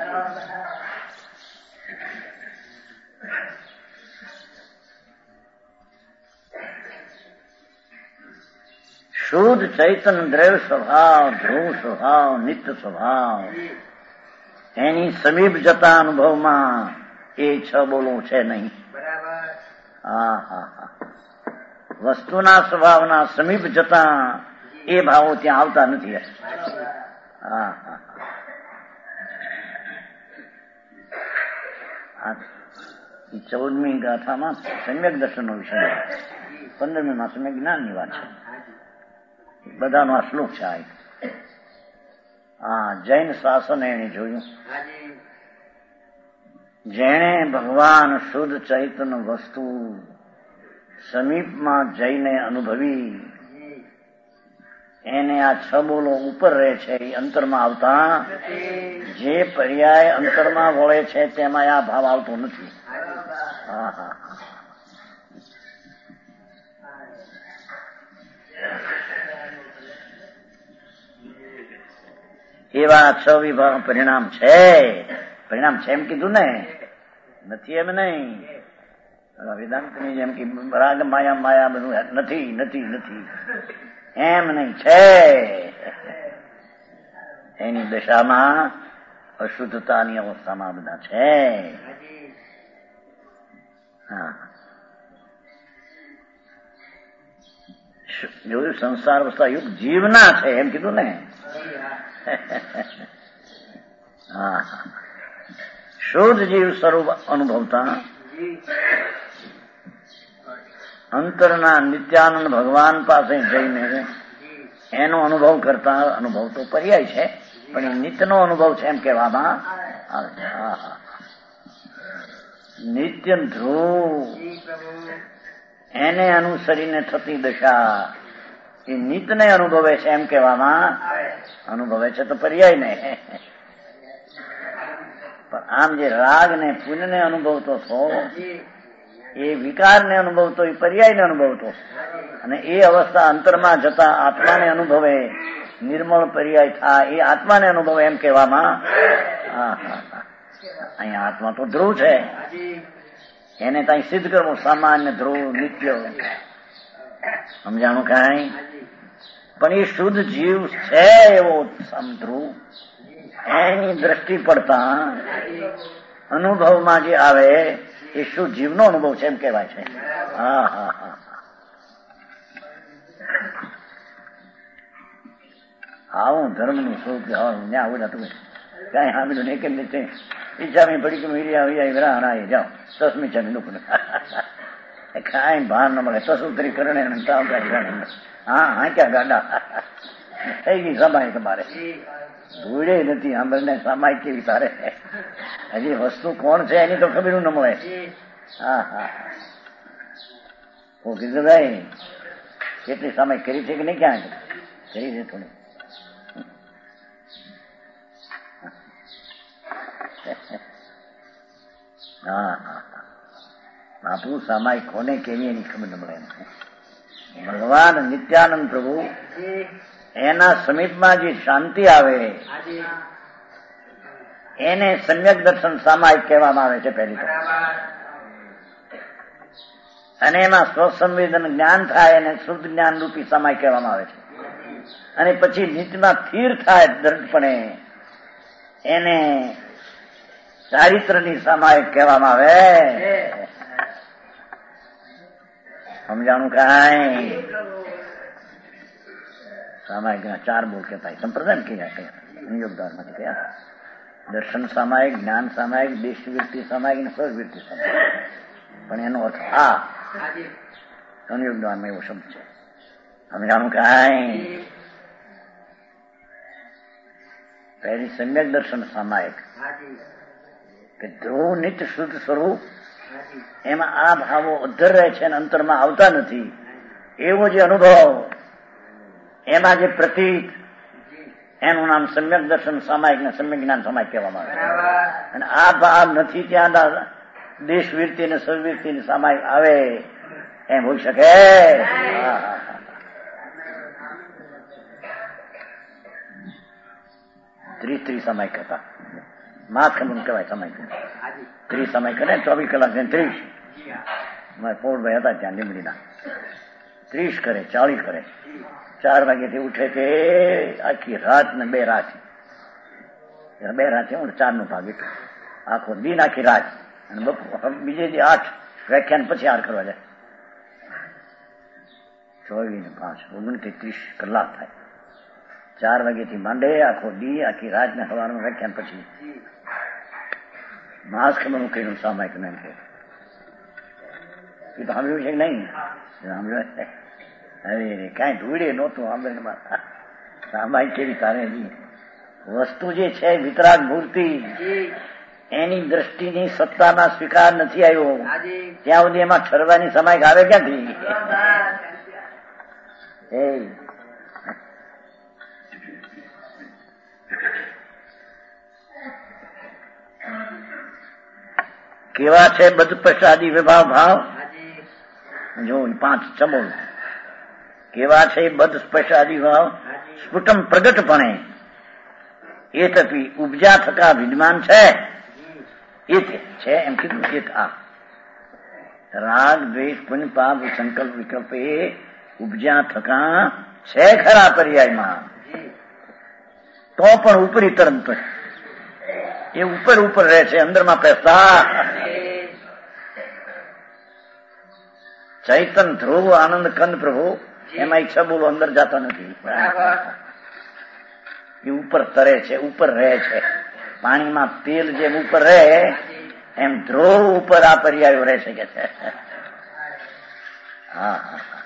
શુદ્ધ ચૈતન્ય દ્રવ્ય સ્વભાવ, ધ્રુવ સ્વભાવ, નિત્ય સ્વભાવ એની સમીપ જતા અનુભવમાં એ છ બોલવું છે નહીં. હા હા હા વસ્તુના સ્વભાવના સમીપ જતા એ ભાવો ત્યાં આવતા નથી. હા હા ચૌદમી ગાથામાં સમ્યક દર્શનનો વિષય, પંદરમી માં સમ્યક જ્ઞાનની વાત છે. બધાનો આ શ્લોક છે. આ જૈન શાસન એને જોયું. જેણે ભગવાન શુદ્ધ ચૈતન્ય વસ્તુ સમીપમાં જઈને અનુભવી એને આ છ બોલો ઉપર રહે છે એ અંતરમાં આવતા જે પર્યાય અંતરમાં વળે છે તેમાં આ ભાવ આવતો નથી. હા હા એવા છ વિભાગ પરિણામ છે. પરિણામ છે એમ કીધું ને, નથી એમ નહીં. વેદાંતની જેમ કે રાગ માયા માયા બધું નથી નથી નથી એમ નહીં છે. એની દશામાં અશુદ્ધતાની અવસ્થામાં બધા છે. હા જોયું સંસાર અવસ્થા યુગ જીવના છે એમ કીધું ને. હા શુદ્ધ જીવ સ્વરૂપ અનુભવતા અંતરના નિત્યાનંદ ભગવાન પાસે જઈને એનો અનુભવ કરતા અનુભવ તો પર્યાય છે પણ એ નિત્યનો અનુભવ છે એમ કહેવામાં આવે છે. નિત્ય ધ્રુવ એને અનુસરીને થતી દશા એ નિત્યને અનુભવે છે એમ કહેવામાં અનુભવે છે તો પર્યાય ને. પણ આમ જે રાગ ને પુણ્ય ને અનુભવતો થો એ વિકારને અનુભવતો એ પર્યાયને અનુભવતો અને એ અવસ્થા અંતરમાં જતા આત્માને અનુભવે નિર્મળ પર્યાય થાય એ આત્માને અનુભવે એમ કહેવામાં. અહીંયા આત્મા તો ધ્રુવ છે એને ત્યાં સિદ્ધ કરવું સામાન્ય ધ્રુવ નિત્ય સમજાણું કાંઈ. પણ એ શુદ્ધ જીવ છે એવો ધ્રુવ એની દ્રષ્ટિ પડતા અનુભવમાં જે આવે એ શુદ્ધ જીવનો અનુભવ છે એમ કહેવાય છે. હા હા હા આવું ધર્મનું સ્વરૂપ ત્યાં આવડે તું કઈ સાંભળ્યું નહીં કેમ રીતે ઈચ્છામી પડી કે મીડિયા આવી વિરા હણાઈ જાઓ તસમી ચામી લોકો કાંઈ ભાન ન મળે સસુતરી કરણે હા હા ક્યાં ગાડા થઈ ગઈ સમાય તમારે ધૂળે નથી સાંભળને સમાય કેવી તારે હજી વસ્તુ કોણ છે એની તો ખબર ન મળે. હા હા હું કીધું ભાઈ કેટલી સમય કરી છે કે નહીં ક્યાં કરી છે થોડી. હા હા બાપુ સમાય કોને કેવી એની ખબર ન મળે. ભગવાન નિત્યાનંદ પ્રભુ એના સમીપમાં જે શાંતિ આવે એને સમ્યક દર્શન સામાયિક કહેવામાં આવે છે પહેલી તો. અને એમાં સ્વસંવેદન જ્ઞાન થાય એને શુદ્ધ જ્ઞાન રૂપી સામાયિક કહેવામાં આવે છે. અને પછી નીતિમાં સ્થિર થાય દૃઢપણે એને ચારિત્રની સામાયિક કહેવામાં આવે. સમજાણું કાંઈ. સામાયિક ચાર બોલ કહેતા સંપ્રદાય કયા યોગદાનમાંથી કયા દર્શન સામાયિક જ્ઞાન સામાયિક દેશવૃત્તિ સામાયિક અને સ્વવૃત્તિ સામાયિક. પણ એનો અર્થ આ સંયોગદાનમાં એવો શબ્દ છે. સમજાણું કાંઈ. પહેલી સમ્યક દર્શન સામાયિક કે ધ્રુવ નિત્ય શુદ્ધ સ્વરૂપ એમાં આ ભાવો અધર રહે છે અને અંતરમાં આવતા નથી એવો જે અનુભવ એમાં જે પ્રતીત એનું નામ સમ્યક દર્શન સામાયિક ને સમ્યક જ્ઞાન સામાયિક કહેવામાં આવે. અને આ ભાવ નથી ત્યાં દેશવૃત્તિ અને સદવૃત્તિ સામાયિક આવે એમ હોઈ શકે. ત્રીસ ત્રીસ સામાયિક હતા માસ ખબર કહેવાય સામાયિક. ત્રીસ સામાયિક કરે ચોવીસ કલાક ત્રીસ મારા પોળભાઈ હતા ત્યાં લીમડીના ત્રીસ કરે ચાલીસ કરે ચાર વાગ્યાથી ઉઠે તે આખી રાત ને બે રાત બે રાત હું ચાર નો ભાગ એટલું આખો દિન આખી રાત અને બીજે દી આઠ વ્યાખ્યાન પછી આર કરવા જાય. ચોવીસ ને પાંચ ઓગણત્રીસ ત્રીસ કલાક થાય. ચાર વાગ્યાથી માંડે આખો દી આખી રાત ને સવારમાં વ્યાખ્યાન પછી માસ ખબર કર્યું સામાયિક ને કે એ તો સાંભળ્યું છે કે નહીં સાંભળ્યું. અરે રે કાંઈ ધૂળે નહોતું સાંભળે સામાયિક કેવી તારે વસ્તુ જે છે વિતરાગ મૂર્તિ, એની દ્રષ્ટિની સત્તાના સ્વીકાર નથી આવ્યો ત્યાં સુધી એમાં ઠરવાની સમય આવે ક્યાંથી? કેવા છે બધ પ્રસાદી વિભાવ ભાવ? જો પાંચ ચમોલ કેવા છે બધ પ્રસાદી ભાવ? સ્ફુટમ પ્રગટપણે એ તપી ઉપજા થકા વિદ્યમાન છે. એ છે એમ કીધું. એક આ રાગ દ્વેષ પુણ્ય પાપ સંકલ્પ વિકલ્પ એ ઉપજા થકા છે ખરા પર્યાયમાં, તો પણ ઉપરી તરંત એ ઉપર ઉપર રહે છે, અંદરમાં પેસા. ચૈતન ધ્રુવ આનંદ કંદ પ્રભુ એમાં ઈચ્છા બોલો અંદર જતા નથી. એ ઉપર તરે છે, ઉપર રહે છે. પાણીમાં તેલ જેમ ઉપર રહે એમ ધ્રુવ ઉપર આ પર્યાયો રહી શકે છે. હા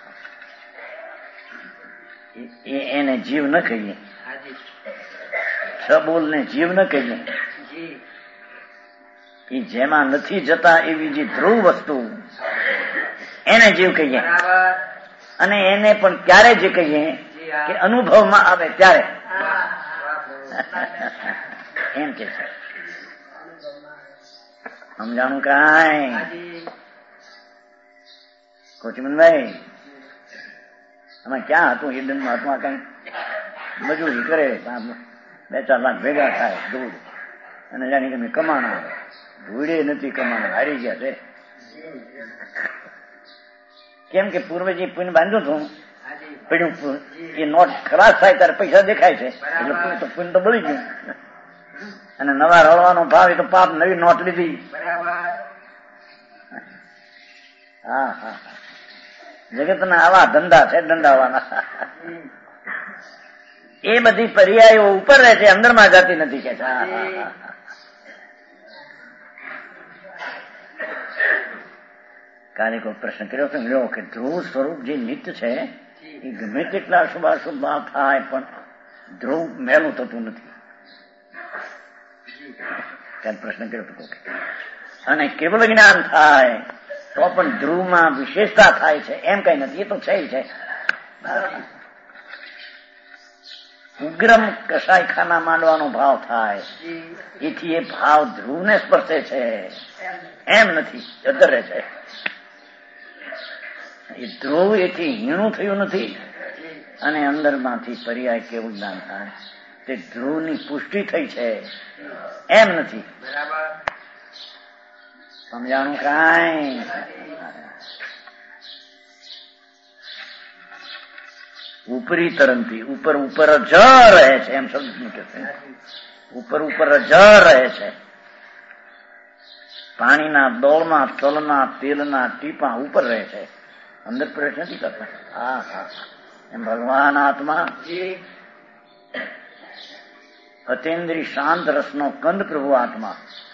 એને જીવ ન કહીએ, છબોલ ને જીવ ન કહીએ. એ જેમાં નથી જતા એવી જે ધ્રુવ વસ્તુ એને જીવ કહીએ. અને એને પણ ક્યારે જે કહીએ કે અનુભવમાં આવે ત્યારે એમ કે છે. સમજાણું કાંઈ? કોચિમનભાઈ અમે ક્યાં હતું? હિડન મહાત્મા કઈ મજૂરી કરે, બે ચાર લાખ ભેગા થાય દૂધ, અને જાણી કે મેં કમાણા ધૂળે નથી કમાણા, હારી ગયા છે. કેમ કે પૂર્વજી પુણ્ય બાંધ્યું હતું, પડ્યું એ નોટ ખલાસ થાય ત્યારે પૈસા દેખાય છે, એટલે પુણ્ય તો પુણ્ય તો બળી ગયું. અને નવા રળવાનો ભાવ એ તો પાપ, નવી નોટ લીધી. હા હા જગતના આવા ધંધા છે દંડાવાના. એ બધી પર્યાયો ઉપર રહે છે, અંદરમાં જતી નથી કે છે. કાલે કોઈ પ્રશ્ન કર્યો હતો લ્યો કે ધ્રુવ સ્વરૂપ જે નિત્ય છે એ ગમે તેટલા શુભાશુભ ભાવ થાય પણ ધ્રુવ મેલું થતું નથી. ત્યારે પ્રશ્ન કર્યો હતો. અને કેવલ જ્ઞાન થાય તો પણ ધ્રુવમાં વિશેષતા થાય છે એમ કઈ નથી. એ તો છે છે. ઉગ્રમ કસાઈખાના માંડવાનો ભાવ થાય એથી એ ભાવ ધ્રુવને સ્પર્શે છે એમ નથી, જદર રહે છે. એ ધ્રુવ એથી હીણું થયું નથી. અને અંદરમાંથી પર્યાય કેવું જ્ઞાન થાય તે ધ્રુવની પુષ્ટિ થઈ છે એમ નથી. સમજાણું કાંઈ? ઉપરી તરંતી ઉપર ઉપર જ રહે છે એમ શબ્દ મૂકે છે. ઉપર ઉપર જ રહે છે. પાણીના દોળમાં તલના તેલના ટીપા ઉપર રહે છે, અંદર પ્રવેશ નથી કરતા. હા હા એમ ભગવાન આત્મા અતેન્દ્રી શાંત રસનો કંદ પ્રભુ આત્મા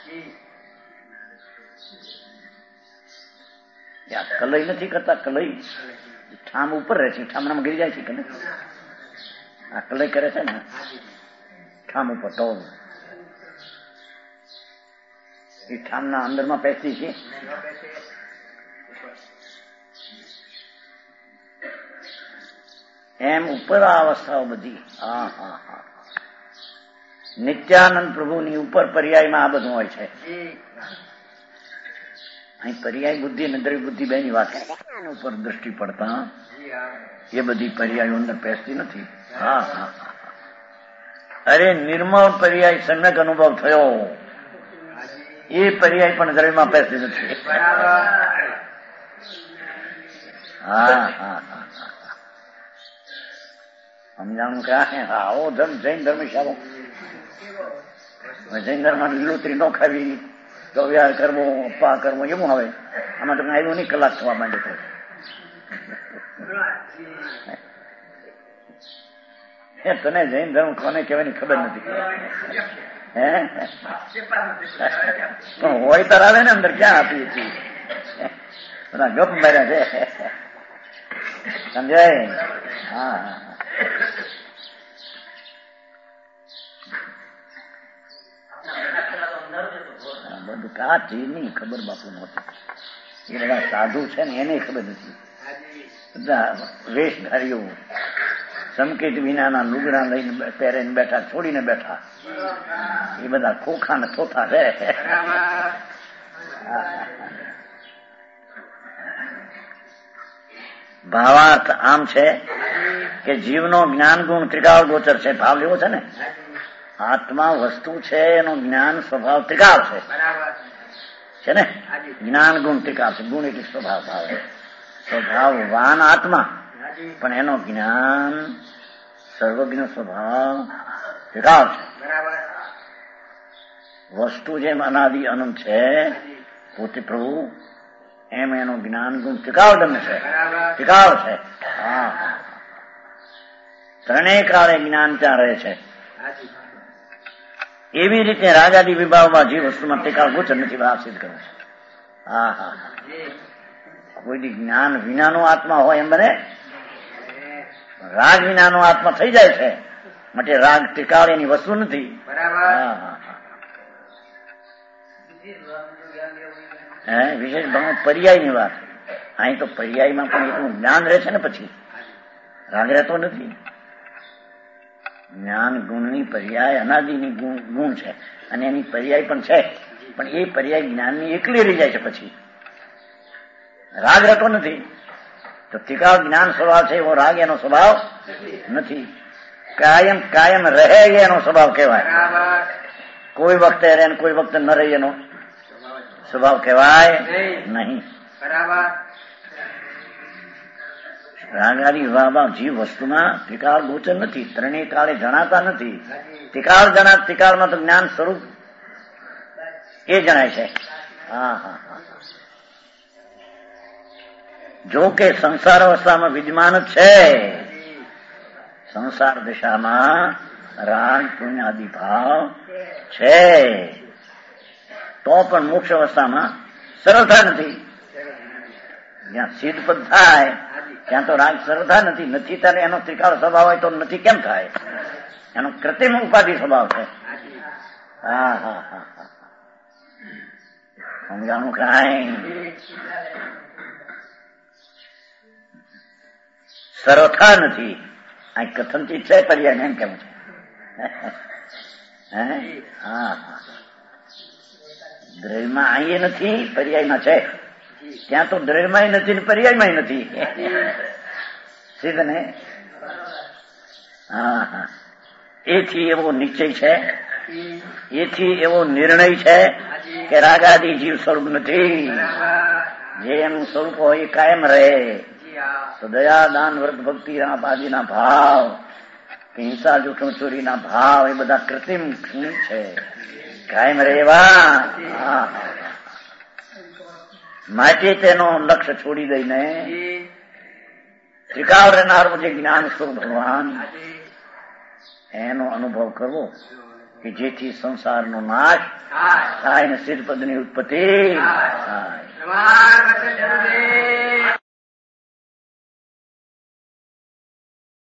કલઈ નથી કરતા. કલઈ ઠામ ઉપર રહે છે, ઠામણામાં ગીરી જાય છે કે નહીં? આ કલઈ કરે છે ને ઠામ ઉપર, તો એ ઠામના અંદરમાં પેસી છે. એમ ઉપર આ અવસ્થાઓ બધી. હા હા હા નિત્યાનંદ પ્રભુની ઉપર પર્યાયમાં આ બધું હોય છે. અહીં પર્યાય બુદ્ધિ અને દ્રવ્ય બુદ્ધિ બેની વાત ઉપર દ્રષ્ટિ પડતા એ બધી પર્યાયો અંદર પેસતી નથી. હા હા અરે નિર્મળ પર્યાય સમ્યક અનુભવ થયો એ પર્યાય પણ દ્રવ્યમાં પેસતી નથી. હા હા હા સમજાણું ક્યાં? આવો ધર્મ જૈન ધર્મશાળો. જૈન ધર્મ લીલોતરી નો ખાવી, ગવ્યાર કરવો, અપ્પા કરવો એવું હવે આમાં તમને આવ્યું નહીં. કલાક થવા માંડે તો તને જૈન ધર્મ કોને કહેવાની ખબર નથી. હે પણ હોય તાર આવે ને અંદર ક્યાં આપીએ છીએ બધા ગપ માર્યા છે. સમજાય? હા બધું આ ચીજની ખબર બાપુ નહોતી. એ બધા સાધુ છે ને એને ખબર નથી. બધા વેશધારીઓ સંકેત વિનાના લુગડા લઈને પહેરીને બેઠા, છોડીને બેઠા. એ બધા ખોખા ને થોથા છે. ભાવાર્થ આમ છે કે જીવનો જ્ઞાન ગુણ ત્રિકાળ ગોચર છે. ભાવ લેવો છે ને, આત્મા વસ્તુ છે, એનો જ્ઞાન સ્વભાવ ત્રિકાળ છે છે ને. જ્ઞાન ગુણ ત્રિકાળ છે. ગુણ એટલે સ્વભાવ. ભાવ સ્વભાવવાન આત્મા, પણ એનો જ્ઞાન સર્વજ્ઞ સ્વભાવ ત્રિકાળ છે. વસ્તુ જેમ અનાદિ અનંત છે પોતે પ્રભુ, એમ એનું જ્ઞાન ગુણ ત્રિકાળ દમ છે, ત્રિકાળ છે. હા, ત્રણેય કાળે જ્ઞાન ત્યાં રહે છે. એવી રીતે રાગાદી વિભાવમાં જે વસ્તુમાં ત્રિકાળ ગોચર નથી, ભાવ સિદ્ધ કરે છે. હા હા, કોઈ જ્ઞાન વિનાનો આત્મા હોય એમ બને? રાગ વિનાનો આત્મા થઈ જાય છે, માટે રાગ ત્રિકાળ એની વસ્તુ નથી. હા હા, હે વિશેષ ભાવ પર્યાય ની વાત. અહીં તો પર્યાયમાં પણ એટલું જ્ઞાન રહે છે ને, પછી રાગ રહેતો નથી. જ્ઞાન ગુણની પર્યાય અનાદિની ગુણ છે, અને એની પર્યાય પણ છે, પણ એ પર્યાય જ્ઞાનની એકલી રહી જાય છે. પછી રાગ રહેતો નથી. તો ત્રિકાળ જ્ઞાન સ્વભાવ છે, એવો રાગ એનો સ્વભાવ નથી. કાયમ કાયમ રહે એનો સ્વભાવ કહેવાય. કોઈ વખતે રહે ને કોઈ વખતે ન રહે એનો સ્વભાવ કહેવાય નહીં. રાગાદી વિભાવમાં જીવ વસ્તુમાં ત્રિકાળ ગોચર નથી, ત્રણેય કાળે જણાતા નથી. ત્રિકાળ જણા ત્રિકાળમાં તો જ્ઞાન સ્વરૂપ એ જણાય છે. હા હા હા, જો કે સંસાર અવસ્થામાં વિદ્યમાન જ છે. સંસાર દિશામાં રાગ પુણ્ય આદિ ભાવ છે, તો પણ મોક્ષ અવસ્થામાં સરળતા નથી. જ્યાં સિદ્ધ પદ થાય ત્યાં તો રાગ સરળતા નથી. નથી ત્યારે એનો ત્રિકાળ સ્વભાવ હોય તો નથી કેમ થાય? એનો કૃત્રિમ ઉપાધિ સ્વભાવ છે. હા હા હા હા, સમજાણું કાંઈ? સરળતા નથી. આ કથનથી છે પર્યાય એમ કેમ છે? હા હા, દ્રવ્યમાં અહીં નથી, પર્યાયમાં છે. ત્યાં તો દ્રવ્યમાં નથી ને પર્યાયમાં નથી. સીધ ને? હા હા, એથી એવો નિશ્ચય છે, એથી એવો નિર્ણય છે કે રાગાદી જીવ સ્વરૂપ નથી. જે એનું સ્વરૂપ હોય એ કાયમ રહે. તો દયા દાન વ્રત ભક્તિ આદિના ભાવ, હિંસા જૂઠું ચોરીના ભાવ, એ બધા કૃત્રિમ છે, કાયમ રહેવા. માટે તેનો લક્ષ્ય છોડી દઈને ત્રિકાળ રહેનારું જે જ્ઞાન સ્વરૂપ ભગવાન, એનો અનુભવ કરવો કે જેથી સંસારનો નાશ થાય ને સિદ્ધપદની ઉત્પત્તિ થાય.